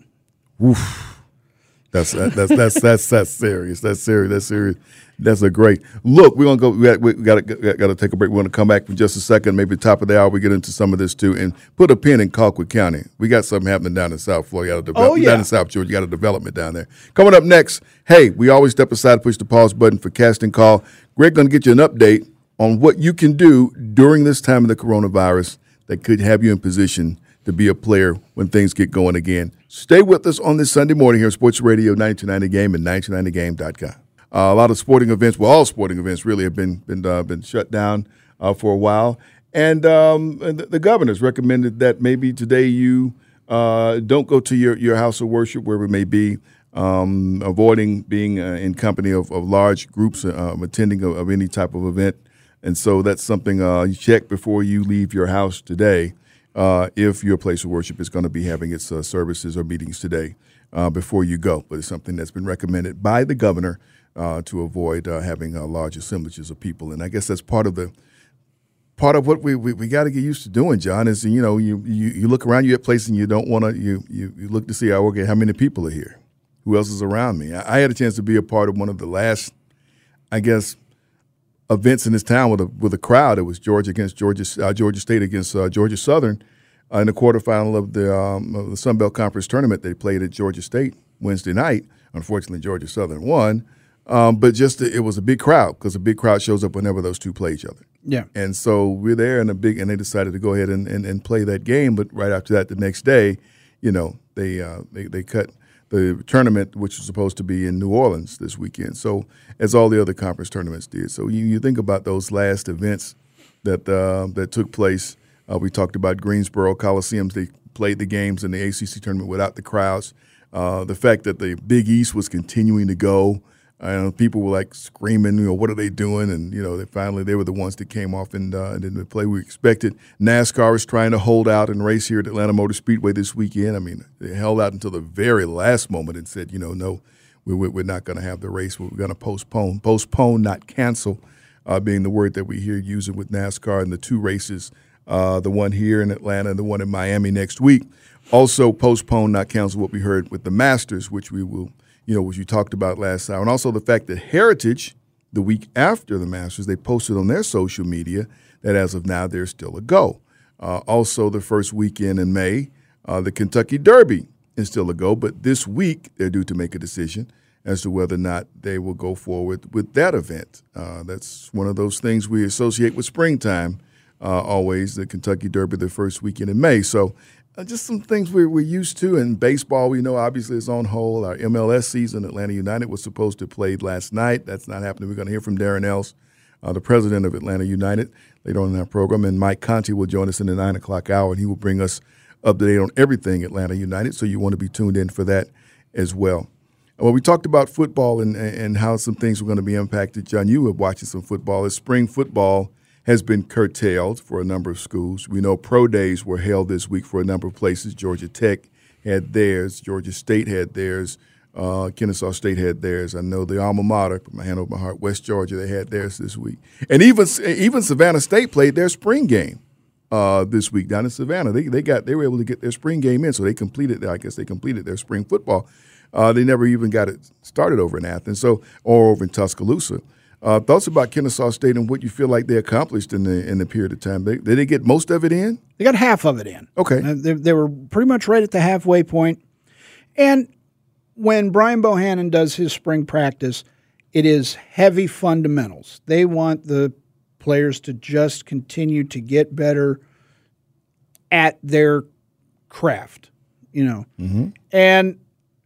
Oof. That's that's that's that's that's serious. That's serious. That's serious. That's a great look. We're gonna go. We got we got to got to take a break. We're gonna come back in just a second. Maybe top of the hour we get into some of this too, and put a pin in Colquitt County. We got something happening down in South Florida. You got a develop, Oh, yeah. down in South Georgia. You got a development down there. Coming up next. Hey, we always step aside, push the pause button for casting call. Greg gonna get you an update on what you can do during this time of the coronavirus that could have you in position to be a player when things get going again. Stay with us on this Sunday morning here on Sports Radio ninety-two ninety Game and ninety-two ninety game dot com. Uh, a lot of sporting events, well, all sporting events really have been been uh, been shut down uh, for a while. And, um, and the, the governor's recommended that maybe today you uh, don't go to your, your house of worship, wherever it may be, um, avoiding being uh, in company of, of large groups, uh, attending of, of any type of event. And so that's something uh, you check before you leave your house today. Uh, if your place of worship is going to be having its uh, services or meetings today uh, before you go. But it's something that's been recommended by the governor uh, to avoid uh, having uh, large assemblages of people. And I guess that's part of the part of what we we, we got to get used to doing, John, is, you know, you, you, you look around, you at places and you don't want to, you, you you look to see, oh, okay, how many people are here? Who else is around me? I, I had a chance to be a part of one of the last, I guess, events in this town with a with a crowd. It was Georgia against Georgia, uh, Georgia State against uh, Georgia Southern uh, in the quarterfinal of the um, of the Sun Belt Conference tournament. They played at Georgia State Wednesday night. Unfortunately, Georgia Southern won. Um, but just it was a big crowd because a big crowd shows up whenever those two play each other. Yeah. And so we're there and a big, and they decided to go ahead and, and, and play that game. But right after that, the next day, you know, they uh, they they cut the tournament, which was supposed to be in New Orleans this weekend. So as all the other conference tournaments did. So you, you think about those last events that uh, that took place. Uh, we talked about Greensboro Coliseums. They played the games in the A C C tournament without the crowds. Uh, the fact that the Big East was continuing to go. Uh, people were like screaming, you know, what are they doing? And, you know, they finally, they were the ones that came off and, uh, and didn't play we expected. NASCAR is trying to hold out and race here at Atlanta Motor Speedway this weekend. I mean, they held out until the very last moment and said, you know, no, we're, we're not going to have the race. We're going to postpone. Postpone, not cancel, uh, being the word that we hear using with NASCAR and the two races, uh, the one here in Atlanta and the one in Miami next week. Also postpone, not cancel, what we heard with the Masters, which we will – you know, which you talked about last hour, and also the fact that Heritage, the week after the Masters, they posted on their social media that as of now they're still a go. Uh, also, the first weekend in May, uh, the Kentucky Derby is still a go, but this week they're due to make a decision as to whether or not they will go forward with that event. Uh, that's one of those things we associate with springtime, uh, always, the Kentucky Derby, the first weekend in May. So Uh, just some things we're, we're used to. In baseball, we know obviously is on hold. Our M L S season, Atlanta United was supposed to have played last night. That's not happening. We're going to hear from Darren Els, uh, the president of Atlanta United, later on in our program. And Mike Conti will join us in the nine o'clock hour, and he will bring us up to date on everything Atlanta United. So you want to be tuned in for that as well. Well, we talked about football and, and how some things were going to be impacted. John, you were watching some football. As spring football has been curtailed for a number of schools. We know pro days were held this week for a number of places. Georgia Tech had theirs. Georgia State had theirs. Uh, Kennesaw State had theirs. I know the alma mater, put my hand over my heart, West Georgia, they had theirs this week. And even even Savannah State played their spring game uh, this week down in Savannah. They they got they were able to get their spring game in, so they completed. I guess they completed their spring football. Uh, they never even got it started over in Athens, so or over in Tuscaloosa. Uh, thoughts about Kennesaw State and what you feel like they accomplished in the in the period of time? They, did they get most of it in? They got half of it in. Okay. Uh, they, they were pretty much right at the halfway point. And when Brian Bohannon does his spring practice, it is heavy fundamentals. They want the players to just continue to get better at their craft, you know. Mm-hmm. And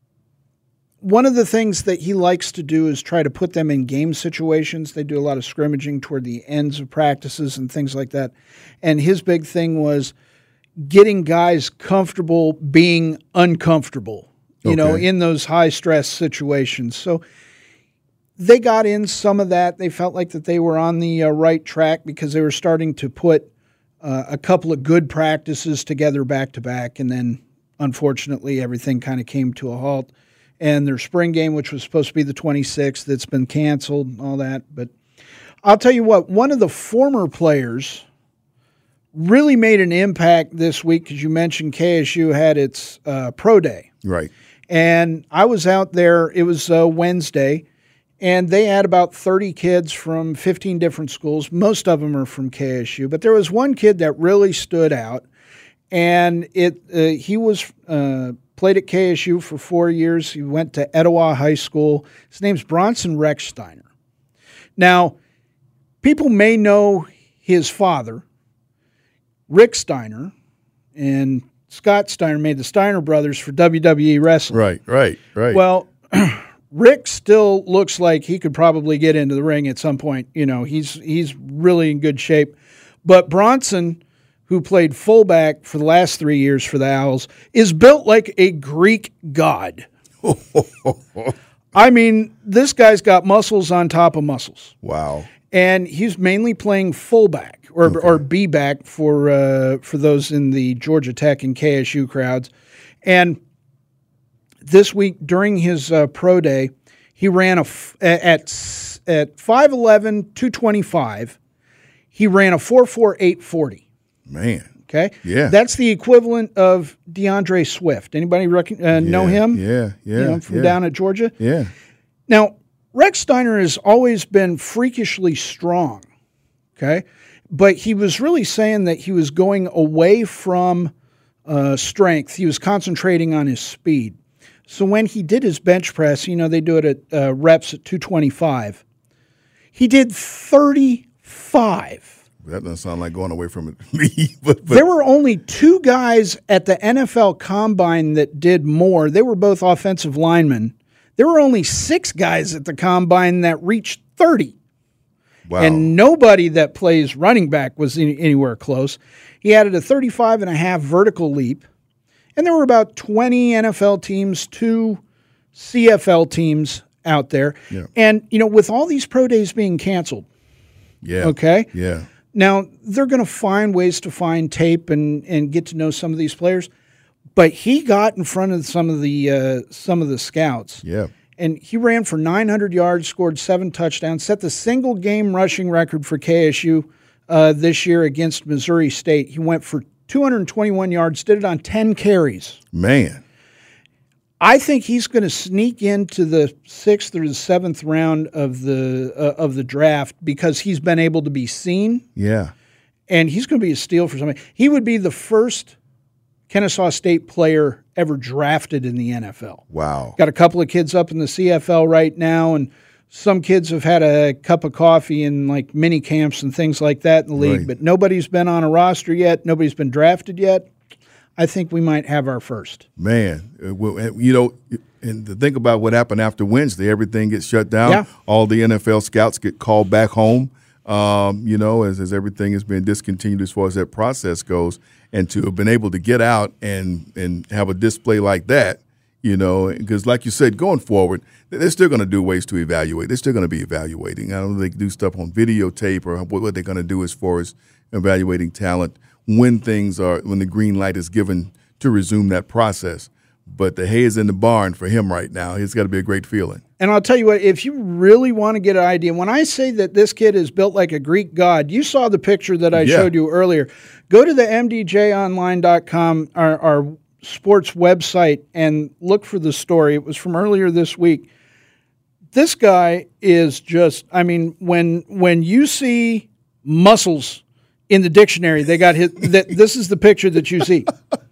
one of the things that he likes to do is try to put them in game situations. They do a lot of scrimmaging toward the ends of practices and things like that. And his big thing was getting guys comfortable being uncomfortable, you okay. know, in those high-stress situations. So they got in some of that. They felt like that they were on the uh, right track because they were starting to put uh, a couple of good practices together back-to-back, and then, unfortunately, everything kind of came to a halt. And their spring game, which was supposed to be the twenty-sixth, that's been canceled and all that. But I'll tell you what, one of the former players really made an impact this week because you mentioned K S U had its uh, pro day. Right. And I was out there. It was uh, Wednesday, and they had about thirty kids from fifteen different schools. Most of them are from K S U. But there was one kid that really stood out, and it uh, he was uh, – played at K S U for four years. He went to Etowah High School. His name's Bronson Rechsteiner. Now, people may know his father, Rick Steiner, and Scott Steiner made the Steiner brothers for W W E Wrestling. Right, right, right. Well, Rick still looks like he could probably get into the ring at some point. You know, he's he's really in good shape. But Bronson, who played fullback for the last three years for the Owls, is built like a Greek god. I mean, this guy's got muscles on top of muscles. Wow. And he's mainly playing fullback or okay. or B-back for uh, for those in the Georgia Tech and K S U crowds. And this week during his uh, pro day, he ran a f- at at five eleven, two twenty-five. He ran a four four eight forty. Man. Okay? Yeah. That's the equivalent of DeAndre Swift. Anybody reckon, uh, know yeah, him? Yeah, yeah. You know, from yeah. down at Georgia? Yeah. Now, Rex Steiner has always been freakishly strong, okay? But he was really saying that he was going away from uh, strength. He was concentrating on his speed. So when he did his bench press, you know, they do it at uh, reps at two twenty-five. He did thirty-five. That doesn't sound like going away from it to me. but, but. There were only two guys at the N F L Combine that did more. They were both offensive linemen. There were only six guys at the Combine that reached thirty. Wow. And nobody that plays running back was any, anywhere close. He added a thirty-five and a half vertical leap. And there were about twenty N F L teams, two C F L teams out there. Yeah. And, you know, with all these pro days being canceled, yeah. okay? Yeah. Now, they're going to find ways to find tape and, and get to know some of these players, but he got in front of some of the uh, some of the scouts. Yeah. And he ran for nine hundred yards, scored seven touchdowns, set the single game rushing record for K S U uh, this year against Missouri State. He went for two hundred twenty-one yards, did it on ten carries. Man. I think he's going to sneak into the sixth or the seventh round of the uh, of the draft because he's been able to be seen. Yeah. And he's going to be a steal for somebody. He would be the first Kennesaw State player ever drafted in the N F L. Wow. Got a couple of kids up in the C F L right now, and some kids have had a cup of coffee in like mini camps and things like that in the league, Right. but nobody's been on a roster yet. Nobody's been drafted yet. I think we might have our first. Man, uh, well, uh, you know, and to think about what happened after Wednesday, everything gets shut down. Yeah. All the N F L scouts get called back home, um, you know, as, as everything has been discontinued as far as that process goes. And to have been able to get out and, and have a display like that, you know, because like you said, going forward, they're still going to do ways to evaluate. They're still going to be evaluating. I don't know if they can do stuff on videotape or what, what they're going to do as far as evaluating talent when things are, when the green light is given to resume that process. But the hay is in the barn for him right now. It's got to be a great feeling. And I'll tell you what, if you really want to get an idea, when I say that this kid is built like a Greek god, you saw the picture that I Yeah. showed you earlier. Go to the M D J online dot com, our, our sports website, and look for the story. It was from earlier this week. This guy is just, I mean, when when you see muscles in the dictionary, they got his, that, this is the picture that you see.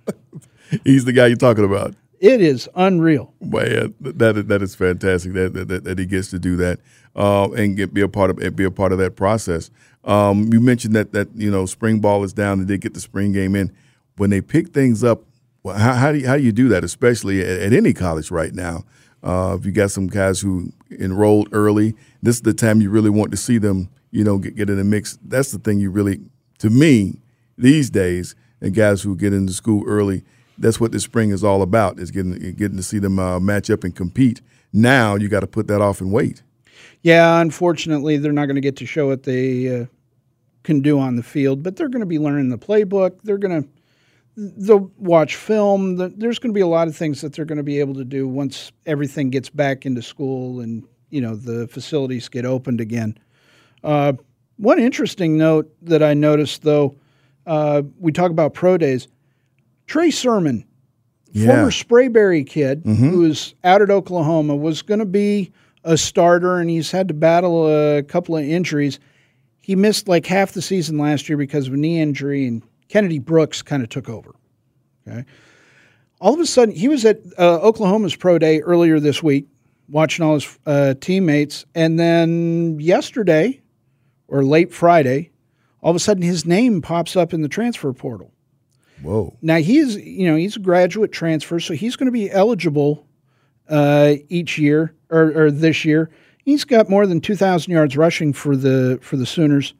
He's the guy you're talking about. It is unreal. Man, that that is fantastic that that, that he gets to do that uh, and get be a part of be a part of that process. Um, you mentioned that that you know spring ball is down and they get the spring game in. When they pick things up, well, how, how do you, how do you do that, especially at, at any college right now? Uh, if you got some guys who enrolled early, this is the time you really want to see them, you know, get, get in the mix. That's the thing you really, to me, these days, and guys who get into school early. That's what the spring is all about, is getting getting to see them uh, match up and compete. Now you got to put that off and wait. Yeah, unfortunately, they're not going to get to show what they uh, can do on the field, but they're going to be learning the playbook. They're going to they'll watch film. There's going to be a lot of things that they're going to be able to do once everything gets back into school and you know the facilities get opened again. Uh, one interesting note that I noticed, though, uh, we talk about pro days. Trey Sermon, Yeah. former Sprayberry kid Mhm. who was out at Oklahoma, was going to be a starter, and he's had to battle a couple of injuries. He missed like half the season last year because of a knee injury, and Kennedy Brooks kind of took over. Okay, all of a sudden, he was at uh, Oklahoma's pro day earlier this week, watching all his uh, teammates, and then yesterday, or late Friday, all of a sudden his name pops up in the transfer portal. Whoa. Now, he's, you know, he's a graduate transfer, so he's going to be eligible uh, each year or, or this year. He's got more than two thousand yards rushing for the for the Sooners.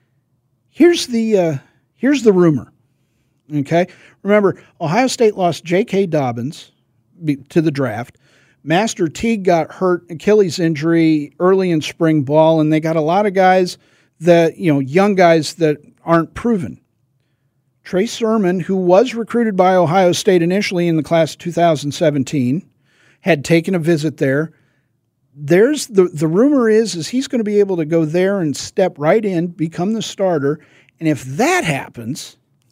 Here's the uh, here's the rumor. Okay, remember Ohio State lost J K. Dobbins be, to the draft. Master Teague got hurt, Achilles injury early in spring ball, and they got a lot of guys that you know, young guys that aren't proven. Trey Sermon, who was recruited by Ohio State initially in the class of two thousand seventeen, had taken a visit there. There's the the rumor is is he's going to be able to go there and step right in, become the starter. And if that happens,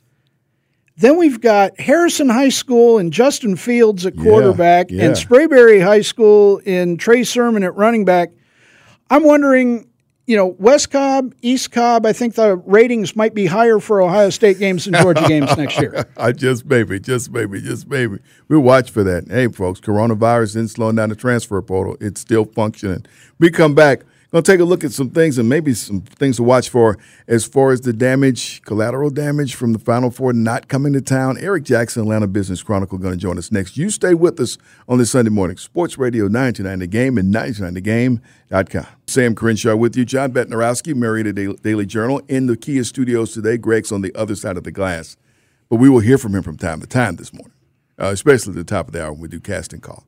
then we've got Harrison High School and Justin Fields at quarterback, yeah. and Sprayberry High School and Trey Sermon at running back. I'm wondering, you know, West Cobb, East Cobb, I think the ratings might be higher for Ohio State games and Georgia games next year. I just maybe, just maybe, just maybe. We'll watch for that. Hey, folks, coronavirus isn't slowing down the transfer portal. It's still functioning. We come back. Going to take a look at some things and maybe some things to watch for as far as the damage, collateral damage from the Final Four not coming to town. Eric Jackson, Atlanta Business Chronicle, going to join us next. You stay with us on this Sunday morning. Sports Radio nine two nine The Game and nine two nine the game dot com. Sam Crenshaw with you. John Betnorowski, Marietta Daily Journal, in the Kia studios today. Greg's on the other side of the glass. But we will hear from him from time to time this morning, uh, especially at the top of the hour when we do casting call.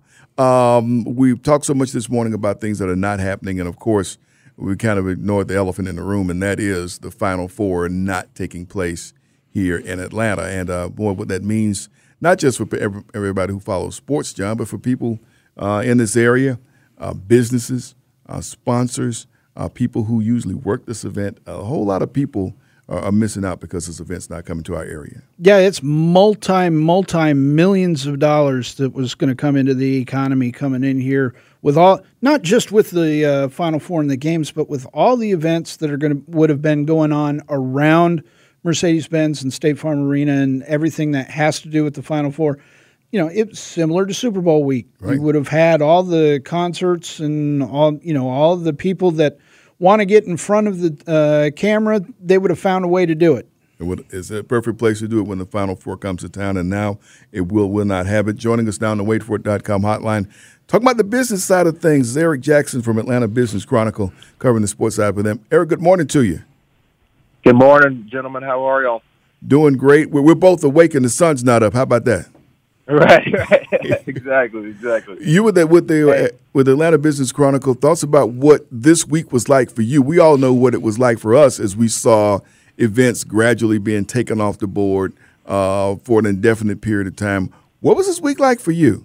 Um, we've talked so much this morning about things that are not happening, and, of course, we kind of ignored the elephant in the room, and that is the Final Four not taking place here in Atlanta. And, uh, boy, what that means, not just for every, everybody who follows sports, John, but for people uh, in this area, uh, businesses, uh, sponsors, uh, people who usually work this event. A whole lot of people are missing out because this event's not coming to our area. Yeah, it's multi, multi millions of dollars that was going to come into the economy coming in here with all, not just with the uh, Final Four and the games, but with all the events that are going to would have been going on around Mercedes-Benz and State Farm Arena and everything that has to do with the Final Four. You know, it's similar to Super Bowl week. Right. You would have had all the concerts and all, you know, all the people that want to get in front of the uh, camera, they would have found a way to do it. It would, it's a perfect place to do it when the Final Four comes to town, and now it will will not have it. Joining us now on the wait for it dot com hotline, talking about the business side of things, is Eric Jackson from Atlanta Business Chronicle, covering the sports side for them. Eric, good morning to you. Good morning, gentlemen. How are y'all? Doing great. We're, we're both awake and the sun's not up. How about that? Right, right. exactly, exactly. You were there with the uh, with the Atlanta Business Chronicle. Thoughts about what this week was like for you? We all know what it was like for us as we saw events gradually being taken off the board uh, for an indefinite period of time. What was this week like for you?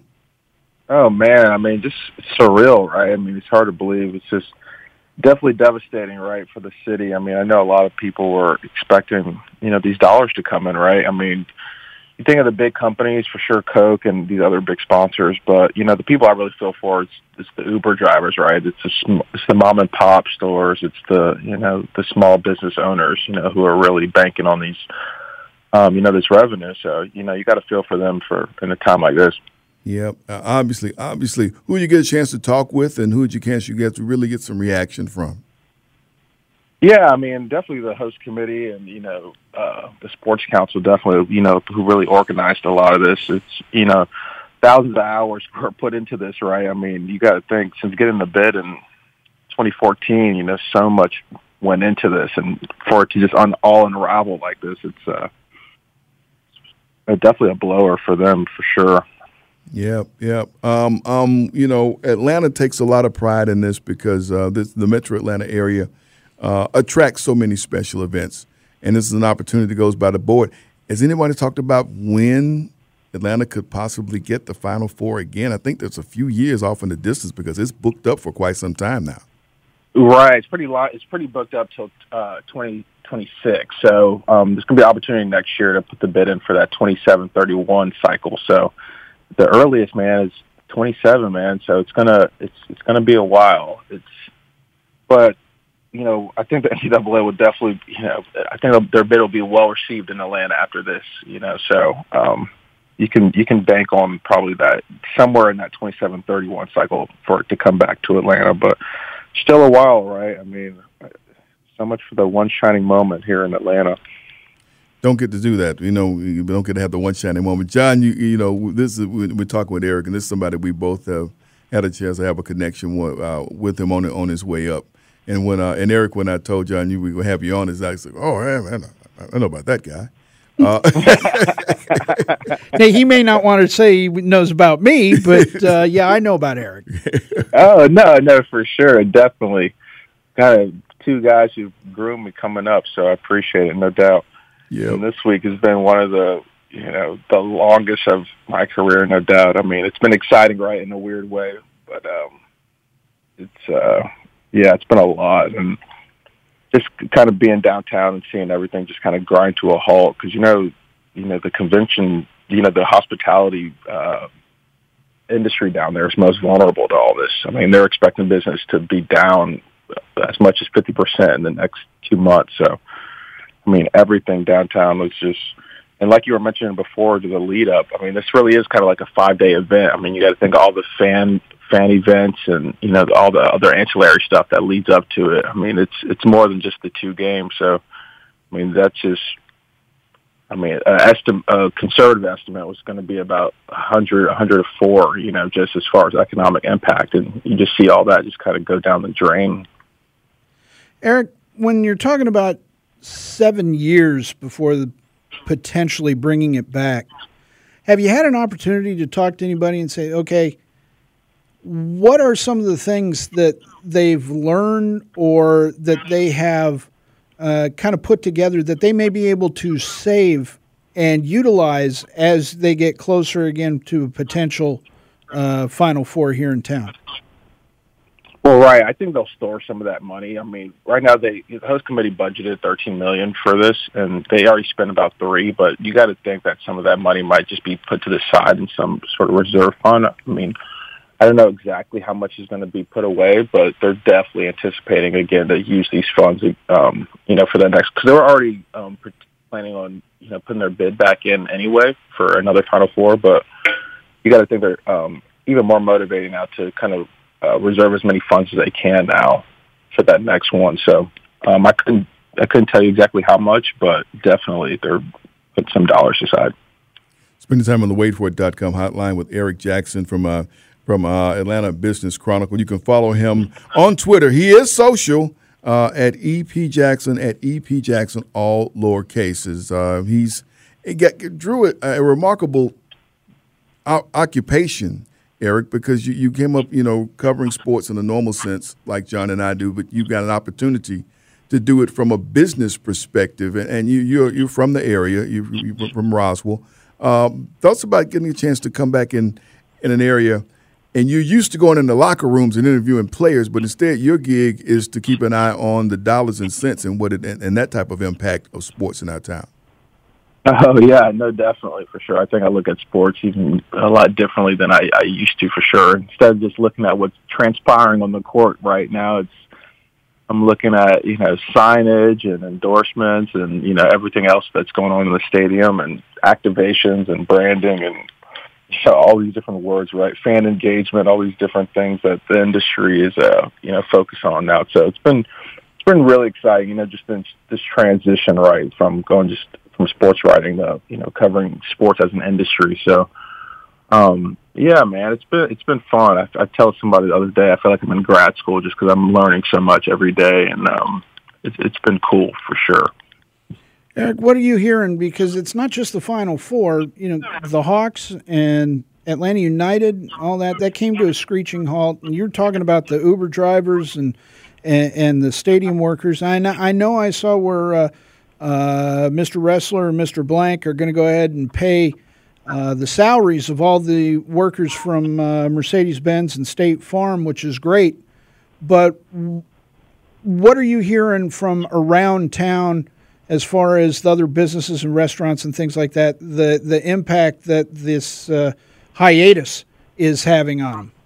Oh man, I mean, just surreal, right? I mean, it's hard to believe. It's just definitely devastating, right, for the city. I mean, I know a lot of people were expecting, you know, these dollars to come in, right? I mean, you think of the big companies, for sure, Coke and these other big sponsors, but, you know, the people I really feel for is it's the Uber drivers, right? It's the, sm- it's the mom and pop stores. It's the, you know, the small business owners, you know, who are really banking on these, um, you know, this revenue. So, you know, you got to feel for them for in a time like this. Yep. Uh, obviously, obviously, who did you get a chance to talk with, and who did you chance you get to really get some reaction from? Yeah, I mean, definitely the host committee and, you know, uh, the sports council definitely, you know, who really organized a lot of this. It's, you know, thousands of hours were put into this, right? I mean, you got to think, since getting the bid in twenty fourteen, you know, so much went into this. And for it to just un- all unravel like this, it's uh, definitely a blower for them, for sure. Yep, yep. Um, um, you know, Atlanta takes a lot of pride in this because uh, this, the metro Atlanta area uh, attracts so many special events, and this is an opportunity that goes by the board. Has anybody talked about when Atlanta could possibly get the Final Four again? I think there's a few years off in the distance because it's booked up for quite some time now. Right, it's pretty long, it's pretty booked up till uh, twenty twenty-six. So um, there's going to be an opportunity next year to put the bid in for that twenty-seven thirty-one cycle. So the earliest, man, is twenty-seven, man. So it's gonna it's it's gonna be a while. It's but you know I think the N C double A would definitely you know I think their bid will be well received in Atlanta after this. You know, so um, you can you can bank on probably that somewhere in that twenty-seven thirty-one cycle for it to come back to Atlanta, but still a while, right? I mean, so much for the one shining moment here in Atlanta. Don't get to do that, you know. You don't get to have the one shining moment, John. You you know, this is we're talking with Eric, and this is somebody we both have had a chance to have a connection with, uh, with him on on his way up. And when uh, and Eric, when I told John you we were gonna have you on, is I said, "Oh man, I know about that guy." Uh, now, he may not want to say he knows about me, but uh, yeah, I know about Eric. Oh no, no, for sure, definitely. Kind of two guys who groomed me coming up, so I appreciate it, no doubt. Yeah, this week has been one of the, you know, the longest of my career, no doubt. I mean, it's been exciting, right, in a weird way, but um, it's, uh, yeah, it's been a lot, and just kind of being downtown and seeing everything just kind of grind to a halt, because you know, you know, the convention, you know, the hospitality uh, industry down there is most vulnerable to all this. I mean, they're expecting business to be down as much as fifty percent in the next two months. So, I mean, everything downtown was just, and like you were mentioning before to the lead up, I mean, this really is kind of like a five day event. I mean, you got to think of all the fan fan events and, you know, all the other ancillary stuff that leads up to it. I mean, it's it's more than just the two games. So, I mean, that's just, I mean, a, estim- a conservative estimate was going to be about one hundred, one hundred four, you know, just as far as economic impact. And you just see all that just kind of go down the drain. Eric, when you're talking about seven years before the potentially bringing it back, have you had an opportunity to talk to anybody and say, okay, what are some of the things that they've learned or that they have uh, kind of put together that they may be able to save and utilize as they get closer again to a potential uh, Final Four here in town? Well, right. I think they'll store some of that money. I mean, right now they the host committee budgeted thirteen million dollars for this, and they already spent about three. But you got to think that some of that money might just be put to the side in some sort of reserve fund. I mean, I don't know exactly how much is going to be put away, but they're definitely anticipating again to use these funds, um, you know, for the next. Because they were already um, planning on, you know, putting their bid back in anyway for another Final Four. But you got to think they're um, even more motivating now to kind of uh, reserve as many funds as they can now for that next one. So um, I couldn't I couldn't tell you exactly how much, but definitely they're putting some dollars aside. Spending time on the wait for it dot com hotline with Eric Jackson from uh, from uh, Atlanta Business Chronicle. You can follow him on Twitter. He is social uh, at E P Jackson, at E P Jackson, all lowercases. Uh, he's he got, drew a, a remarkable o- occupation, Eric, because you, you came up, you know, covering sports in a normal sense like John and I do, but you've got an opportunity to do it from a business perspective, and, and you, you're, you're from the area, you, you're from Roswell. Um, thoughts about getting a chance to come back in, in an area, and you're used to going in the locker rooms and interviewing players, but instead your gig is to keep an eye on the dollars and cents and what it, and, and that type of impact of sports in our town. Oh, yeah, no, definitely, for sure. I think I look at sports even a lot differently than I, I used to, for sure. Instead of just looking at what's transpiring on the court right now, it's I'm looking at, you know, signage and endorsements and, you know, everything else that's going on in the stadium and activations and branding and you know, all these different words, right? Fan engagement, all these different things that the industry is, uh, you know, focused on now. So it's been it's been really exciting, you know, just in this transition, right, from going just from sports writing to, you know, covering sports as an industry. So, um, yeah, man, it's been it's been fun. I, I tell somebody the other day, I feel like I'm in grad school just because I'm learning so much every day, and um, it's it's been cool for sure. Eric, what are you hearing? Because it's not just the Final Four. You know, the Hawks and Atlanta United, all that, that came to a screeching halt. And you're talking about the Uber drivers and and, and the stadium workers. I know I, know I saw where uh, uh, Mister Wrestler and Mister Blank are going to go ahead and pay uh, the salaries of all the workers from uh, Mercedes-Benz and State Farm, which is great. But what are you hearing from around town as far as the other businesses and restaurants and things like that, the the impact that this uh, hiatus is having on them?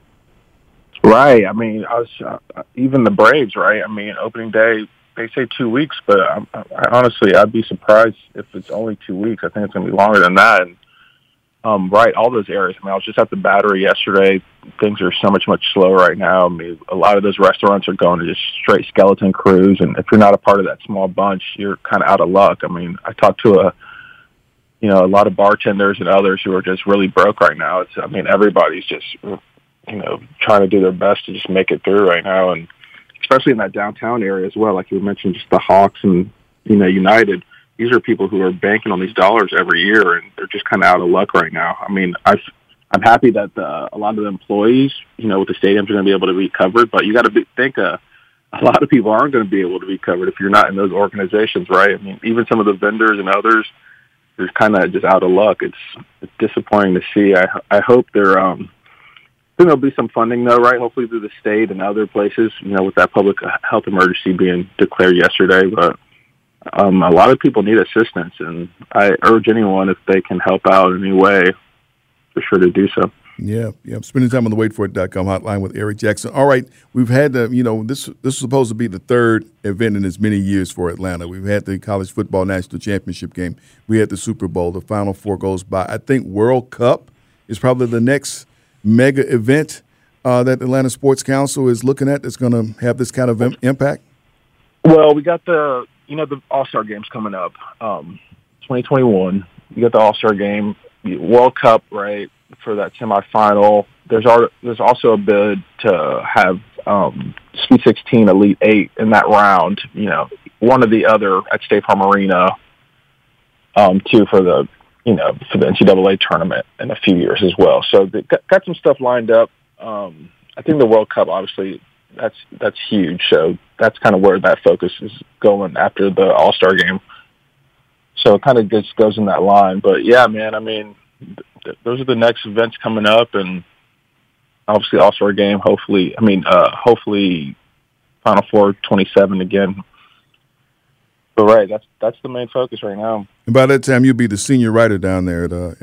Right. I mean, I was, uh, even the Braves, right? I mean, opening day, they say two weeks, but I, I, honestly, I'd be surprised if it's only two weeks. I think it's going to be longer than that. And, um, right, all those areas. I mean, I was just at the Battery yesterday. Things are so much, much slower right now. I mean, a lot of those restaurants are going to just straight skeleton crews, and if you're not a part of that small bunch, you're kind of out of luck. I mean, I talked to a, you know, a lot of bartenders and others who are just really broke right now. It's, I mean, everybody's just, you know, trying to do their best to just make it through right now, and especially in that downtown area as well. Like you mentioned, just the Hawks and, you know, United. These are people who are banking on these dollars every year, and they're just kind of out of luck right now. I mean, I've, I'm happy that the, a lot of the employees, you know, with the stadiums are going to be able to be covered, but you got to think uh, a lot of people aren't going to be able to be covered if you're not in those organizations, right? I mean, even some of the vendors and others, they're kind of just out of luck. It's, it's disappointing to see. I, I hope there, um, there'll be some funding though, right? Hopefully through the state and other places, you know, with that public health emergency being declared yesterday, but Um, a lot of people need assistance, and I urge anyone, if they can help out in any way, for sure to do so. Yeah, yeah. Spending time on the wait for it dot com hotline with Eric Jackson. All right, we've had the, you know, this this is supposed to be the third event in as many years for Atlanta. We've had the college football national championship game. We had the Super Bowl. The Final Four goes by. I think World Cup is probably the next mega event uh, that the Atlanta Sports Council is looking at that's going to have this kind of im- impact. Well, we got the, you know, the All-Star games coming up, um, twenty twenty-one. You got the All-Star game, World Cup, right? For that semifinal, there's al- there's also a bid to have um, Sweet sixteen, Elite Eight in that round. You know, one or the other at State Farm Arena, um, too, for the you know for the N C double A tournament in a few years as well. So they got, got some stuff lined up. Um, I think the World Cup, obviously, that's that's huge. So that's kind of where that focus is going after the All Star game. So it kind of just goes in that line. But yeah, man, I mean. Those are the next events coming up, and obviously All-Star game. Hopefully, I mean, uh, hopefully, Final Four twenty-seven again. But right, that's that's the main focus right now. And by that time, you'll be the senior writer down there. At, uh,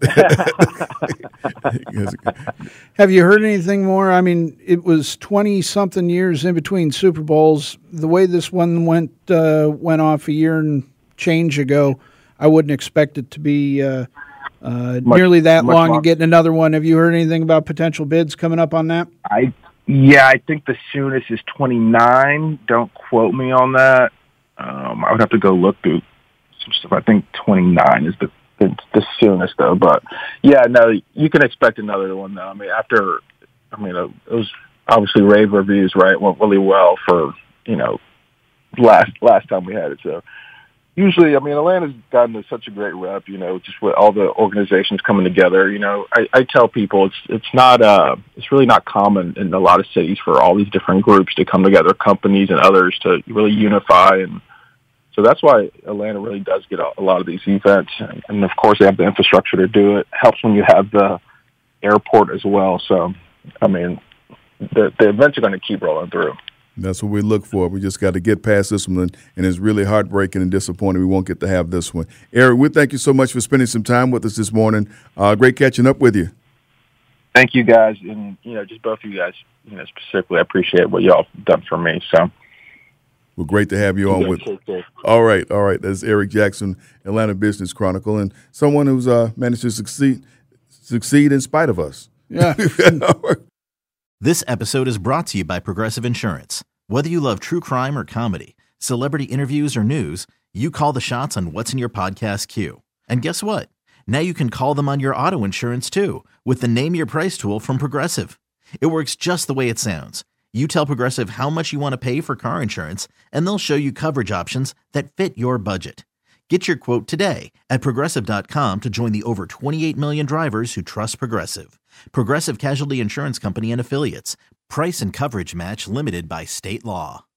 Have you heard anything more? I mean, it was twenty something years in between Super Bowls. The way this one went uh, went off a year and change ago, I wouldn't expect it to be. Uh, Uh, much, nearly that long long. and getting another one. Have you heard anything about potential bids coming up on that? I yeah, I think the soonest is twenty-nine. Don't quote me on that. Um, I would have to go look through some stuff. I think twenty-nine is the, the the soonest though. But yeah, no, you can expect another one though. I mean, after I mean, it was obviously rave reviews, right? Went really well for you know last last time we had it. So. Usually, I mean, Atlanta's gotten such a great rep, you know, just with all the organizations coming together. You know, I, I tell people it's it's not uh it's really not common in a lot of cities for all these different groups to come together, companies and others to really unify, and so that's why Atlanta really does get a, a lot of these events. And, and of course, they have the infrastructure to do it. Helps when you have the airport as well. So, I mean, the the events are going to keep rolling through. That's what we look for. We just got to get past this one, and it's really heartbreaking and disappointing we won't get to have this one. Eric, we thank you so much for spending some time with us this morning. Uh, great catching up with you. Thank you, guys, and you know, just both of you guys, you know, specifically, I appreciate what y'all have done for me. So, well, great to have you on with. All right, all right. That's Eric Jackson, Atlanta Business Chronicle, and someone who's uh, managed to succeed, succeed in spite of us. Yeah. This episode is brought to you by Progressive Insurance. Whether you love true crime or comedy, celebrity interviews or news, you call the shots on what's in your podcast queue. And guess what? Now you can call them on your auto insurance too with the Name Your Price tool from Progressive. It works just the way it sounds. You tell Progressive how much you want to pay for car insurance, and they'll show you coverage options that fit your budget. Get your quote today at Progressive dot com to join the over twenty-eight million drivers who trust Progressive. Progressive Casualty Insurance Company and Affiliates. Price and coverage match limited by state law.